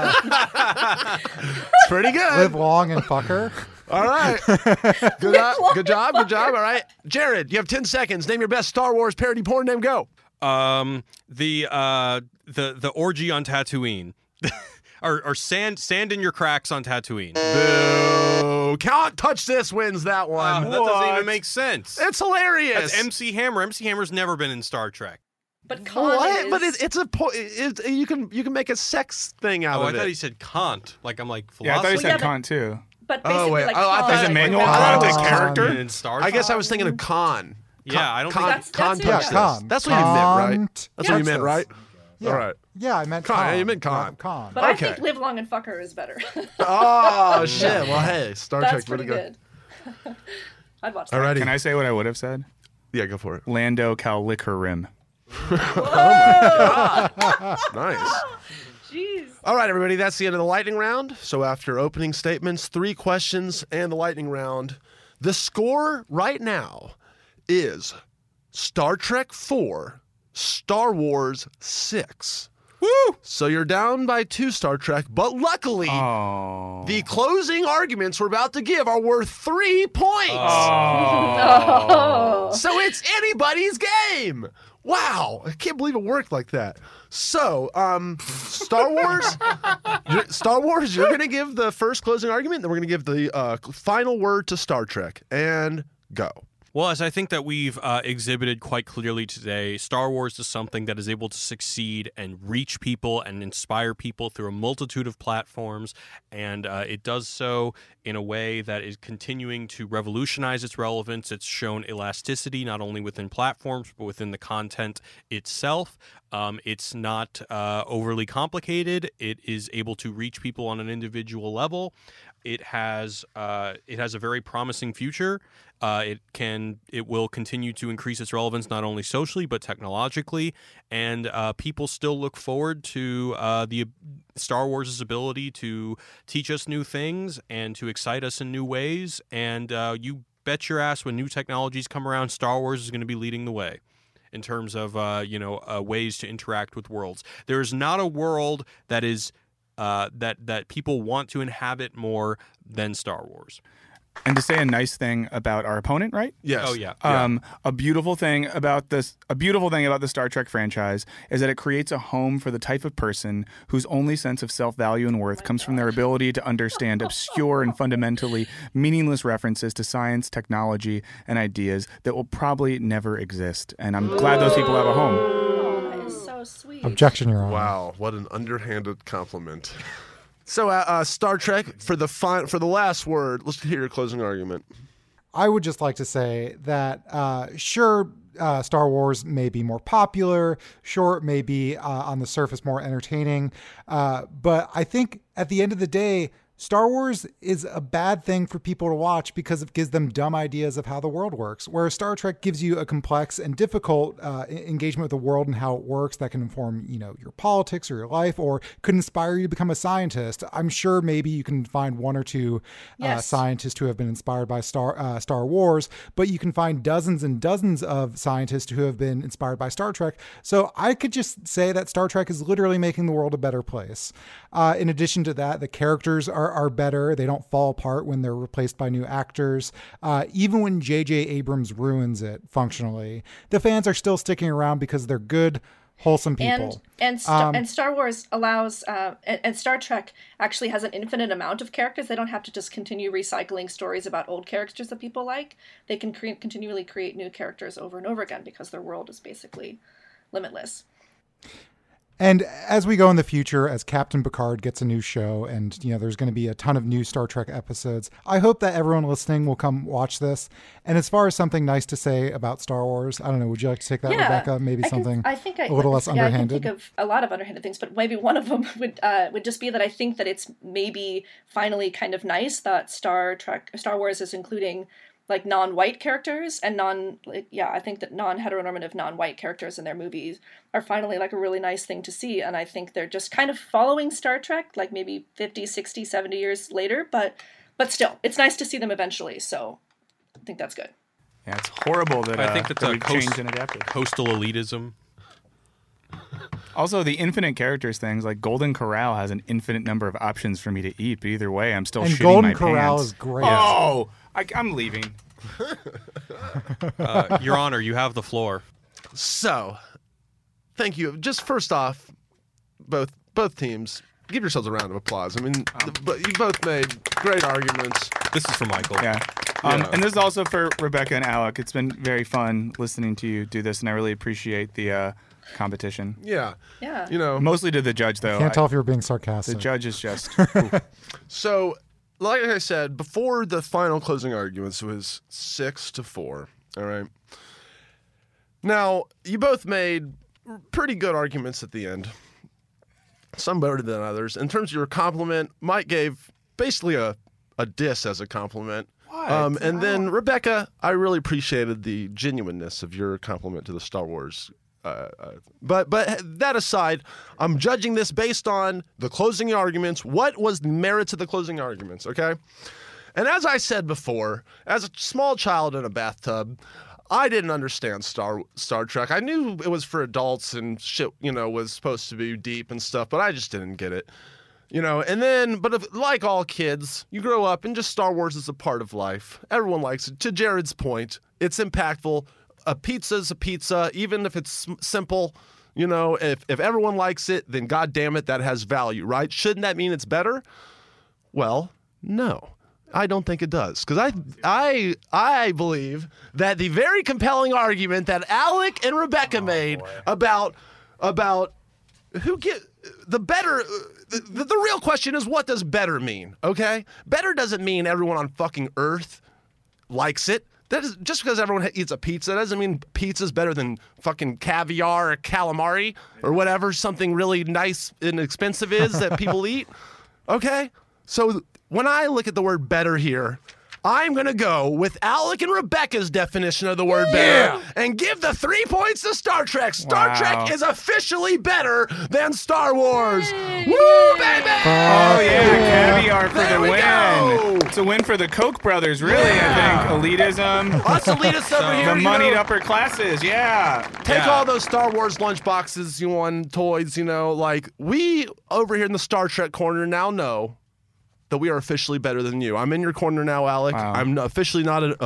Speaker 2: It's pretty good.
Speaker 4: Live long and fuck her.
Speaker 2: All right. Good job. All right. Jared, you have 10 seconds. Name your best Star Wars parody porn name. Go.
Speaker 1: The orgy on Tatooine. or sand in your cracks on Tatooine.
Speaker 2: Boo. Can't touch this wins that one.
Speaker 1: That doesn't even make sense.
Speaker 2: It's hilarious.
Speaker 1: That's MC Hammer. MC Hammer's never been in Star Trek.
Speaker 5: But Khan
Speaker 2: What?
Speaker 5: is...
Speaker 2: But you can make a sex thing out
Speaker 1: Oh,
Speaker 2: of
Speaker 1: I thought he
Speaker 2: it.
Speaker 1: said Kant. Like I'm like philosophy.
Speaker 3: Yeah, I thought he
Speaker 5: Well,
Speaker 3: said
Speaker 5: yeah, but-
Speaker 3: Kant too.
Speaker 5: But
Speaker 2: Oh,
Speaker 5: basically,
Speaker 2: wait.
Speaker 5: like
Speaker 2: Oh, I
Speaker 5: Khan,
Speaker 2: thought
Speaker 3: Is Emmanuel
Speaker 5: like,
Speaker 3: Kant a
Speaker 4: Oh.
Speaker 3: character?
Speaker 1: in Star
Speaker 2: I
Speaker 1: Trek.
Speaker 2: guess I was thinking of Khan.
Speaker 1: Yeah, I don't
Speaker 2: Khan,
Speaker 1: think.
Speaker 2: Khan
Speaker 5: That's
Speaker 2: touched
Speaker 5: it.
Speaker 4: Yeah,
Speaker 2: this.
Speaker 4: Khan.
Speaker 2: That's what you meant, right?
Speaker 4: Kant.
Speaker 2: That's what you meant, right?
Speaker 4: Yeah.
Speaker 2: All right.
Speaker 4: Yeah, I meant
Speaker 2: Khan.
Speaker 4: Khan.
Speaker 2: You meant Khan.
Speaker 4: not Khan.
Speaker 5: But I
Speaker 2: Okay.
Speaker 5: think Live Long and Fucker is better.
Speaker 2: Oh, shit. Well, hey, Star
Speaker 5: That's
Speaker 2: Trek's
Speaker 5: pretty
Speaker 2: pretty
Speaker 5: good. I'd watch that.
Speaker 2: Alrighty.
Speaker 3: Can I say what I would have said?
Speaker 2: Yeah, go for it.
Speaker 3: Lando Cal lick her rim.
Speaker 2: Nice.
Speaker 5: Jeez.
Speaker 2: All right, everybody, that's the end of the lightning round. So after opening statements, 3 questions, and the lightning round, the score right now is Star Trek 4, Star Wars 6. Woo! So you're down by 2 Star Trek, but luckily,
Speaker 3: Oh.
Speaker 2: the closing arguments we're about to give are worth 3 points.
Speaker 5: Oh.
Speaker 2: So it's anybody's game. Wow, I can't believe it worked like that. So, Star Wars, you're gonna give the first closing argument, then we're gonna give the final word to Star Trek, and go.
Speaker 1: Well, as I think that we've exhibited quite clearly today, Star Wars is something that is able to succeed and reach people and inspire people through a multitude of platforms, and it does so in a way that is continuing to revolutionize its relevance. It's shown elasticity not only within platforms, but within the content itself. It's not overly complicated. It is able to reach people on an individual level. It has a very promising future. It will continue to increase its relevance not only socially but technologically, and people still look forward to the Star Wars' ability to teach us new things and to excite us in new ways. And you bet your ass when new technologies come around, Star Wars is going to be leading the way in terms of ways to interact with worlds. There is not a world that is that people want to inhabit more than Star Wars.
Speaker 3: And to say a nice thing about our opponent, right?
Speaker 2: Yes.
Speaker 1: Oh yeah.
Speaker 3: A beautiful thing about the Star Trek franchise is that it creates a home for the type of person whose only sense of self-value and worth comes from their ability to understand obscure and fundamentally meaningless references to science, technology, and ideas that will probably never exist. And I'm glad those people have a home.
Speaker 5: Oh, that is so sweet.
Speaker 4: Objection, Your Honor.
Speaker 2: Wow, what an underhanded compliment. So, Star Trek, for the last word, let's hear your closing argument.
Speaker 4: I would just like to say that, sure, Star Wars may be more popular. Sure, it may be on the surface more entertaining. But I think at the end of the day, Star Wars is a bad thing for people to watch because it gives them dumb ideas of how the world works, whereas Star Trek gives you a complex and difficult engagement with the world and how it works that can inform, your politics or your life, or could inspire you to become a scientist. I'm sure maybe you can find 1 or 2
Speaker 5: Yes.
Speaker 4: scientists who have been inspired by Star Wars, but you can find dozens and dozens of scientists who have been inspired by Star Trek. So I could just say that Star Trek is literally making the world a better place. In addition to that, the characters are better. They don't fall apart when they're replaced by new actors. Even when J.J. Abrams ruins it functionally, the fans are still sticking around because they're good, wholesome people.
Speaker 5: And Star Wars allows and Star Trek actually has an infinite amount of characters. They don't have to just continue recycling stories about old characters that people like. They can continually create new characters over and over again because their world is basically limitless.
Speaker 4: And as we go in the future, as Captain Picard gets a new show and, there's going to be a ton of new Star Trek episodes, I hope that everyone listening will come watch this. And as far as something nice to say about Star Wars, I don't know, would you like to take that, Rebecca? Maybe a little less underhanded?
Speaker 5: I can think of a lot of underhanded things, but maybe one of them would just be that I think that it's maybe finally kind of nice that Star Wars is including like non-white characters and I think that non-heteronormative non-white characters in their movies are finally like a really nice thing to see. And I think they're just kind of following Star Trek, like maybe 50, 60, 70 years later, but still, it's nice to see them eventually. So I think that's good.
Speaker 3: Yeah, it's horrible that
Speaker 1: I think that's
Speaker 3: we've changed and adapted.
Speaker 1: Coastal elitism.
Speaker 3: Also, the infinite characters things, like Golden Corral has an infinite number of options for me to eat, but either way, I'm still
Speaker 4: and
Speaker 3: shitting
Speaker 4: Golden
Speaker 3: my
Speaker 4: Corral
Speaker 3: pants.
Speaker 4: is great.
Speaker 3: Oh, I'm leaving.
Speaker 1: Your Honor, you have the floor.
Speaker 2: So, thank you. Just first off, both teams, give yourselves a round of applause. I mean, you both made great arguments.
Speaker 1: This is for Michael.
Speaker 3: Yeah. And this is also for Rebecca and Alec. It's been very fun listening to you do this, and I really appreciate the competition.
Speaker 2: Yeah.
Speaker 5: Yeah.
Speaker 3: Mostly to the judge, though.
Speaker 4: Can't tell if you're being sarcastic.
Speaker 3: The judge is just...
Speaker 2: So, like I said, before the final closing arguments, it was 6-4. All right. Now, you both made pretty good arguments at the end. Some better than others. In terms of your compliment, Mike gave basically a diss as a compliment.
Speaker 3: What?
Speaker 2: And then, Rebecca, I really appreciated the genuineness of your compliment to the Star Wars. But that aside, I'm judging this based on the closing arguments. What was the merits of the closing arguments, okay? And as I said before, as a small child in a bathtub, I didn't understand Star Trek. I knew it was for adults and shit, was supposed to be deep and stuff, but I just didn't get it. And then, like all kids, you grow up and just Star Wars is a part of life. Everyone likes it. To Jared's point, it's impactful. A pizza's a pizza, even if it's simple. If everyone likes it, then God damn it, that has value, right? Shouldn't that mean it's better? Well, no. I don't think it does, because I believe that the very compelling argument that Alec and Rebecca made about who get the better. The real question is, what does better mean? Okay, better doesn't mean everyone on fucking Earth likes it. That is, just because everyone eats a pizza doesn't mean pizza's better than fucking caviar or calamari or whatever something really nice and expensive is that people eat. Okay, so when I look at the word better here, I'm going to go with Alec and Rebecca's definition of the word better and give the 3 points to Star Trek. Star Trek is officially better than Star Wars. Woo, baby!
Speaker 3: Oh, yeah, caviar for
Speaker 2: There
Speaker 3: the
Speaker 2: we
Speaker 3: win.
Speaker 2: go.
Speaker 3: It's a win for the Koch brothers, really, I think. Elitism.
Speaker 2: Us elitists over here.
Speaker 3: The moneyed upper classes, yeah.
Speaker 2: Take all those Star Wars lunch boxes you want, toys, like we over here in the Star Trek corner now know that we are officially better than you. I'm in your corner now, Alec.
Speaker 3: Wow.
Speaker 2: I'm officially not an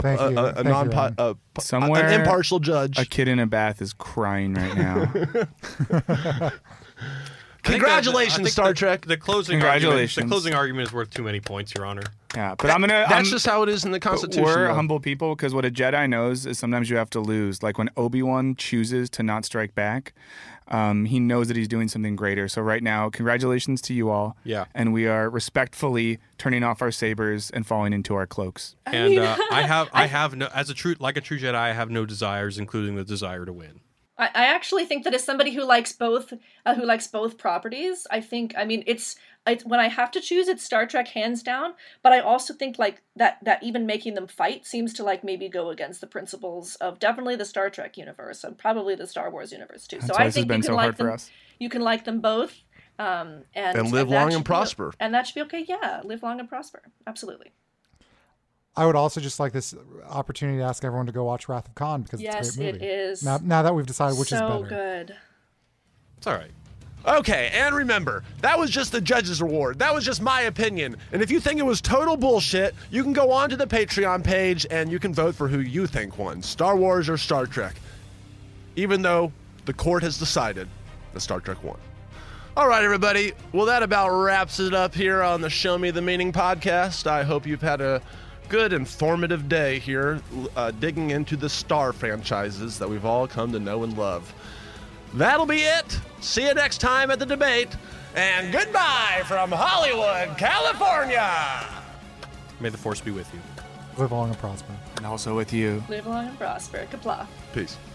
Speaker 2: impartial judge.
Speaker 3: A kid in a bath is crying right now.
Speaker 2: Congratulations, Star Trek.
Speaker 1: The closing argument is worth too many points, Your Honor.
Speaker 3: Yeah, but
Speaker 2: that's just how it is in the Constitution.
Speaker 3: We're humble people, because what a Jedi knows is sometimes you have to lose. Like when Obi-Wan chooses to not strike back, he knows that he's doing something greater. So right now, congratulations to you all.
Speaker 1: Yeah.
Speaker 3: And we are respectfully turning off our sabers and falling into our cloaks.
Speaker 1: And I have no, as a true Jedi, I have no desires, including the desire to win.
Speaker 5: I actually think that as somebody who likes both properties, it's when I have to choose, it's Star Trek hands down. But I also think that even making them fight seems to maybe go against the principles of definitely the Star Trek universe and probably the Star Wars universe too. So I think you can like them. You can like them both, and
Speaker 2: live long and prosper.
Speaker 5: And that should be okay. Yeah, live long and prosper. Absolutely.
Speaker 4: I would also just like this opportunity to ask everyone to go watch Wrath of Khan, because it's a great movie.
Speaker 5: Yes, it is.
Speaker 4: Now that we've decided which is better.
Speaker 5: So good.
Speaker 1: It's all right.
Speaker 2: Okay, and remember, that was just the judge's award. That was just my opinion. And if you think it was total bullshit, you can go on to the Patreon page and you can vote for who you think won, Star Wars or Star Trek. Even though the court has decided that Star Trek won. All right, everybody. Well, that about wraps it up here on the Show Me the Meaning podcast. I hope you've had a good, informative day here, digging into the Star franchises that we've all come to know and love. That'll be it. See you next time at the debate. And goodbye from Hollywood, California.
Speaker 1: May the force be with you.
Speaker 4: Live long and prosper.
Speaker 3: And also with you.
Speaker 5: Live long and prosper. Kapla.
Speaker 2: Peace.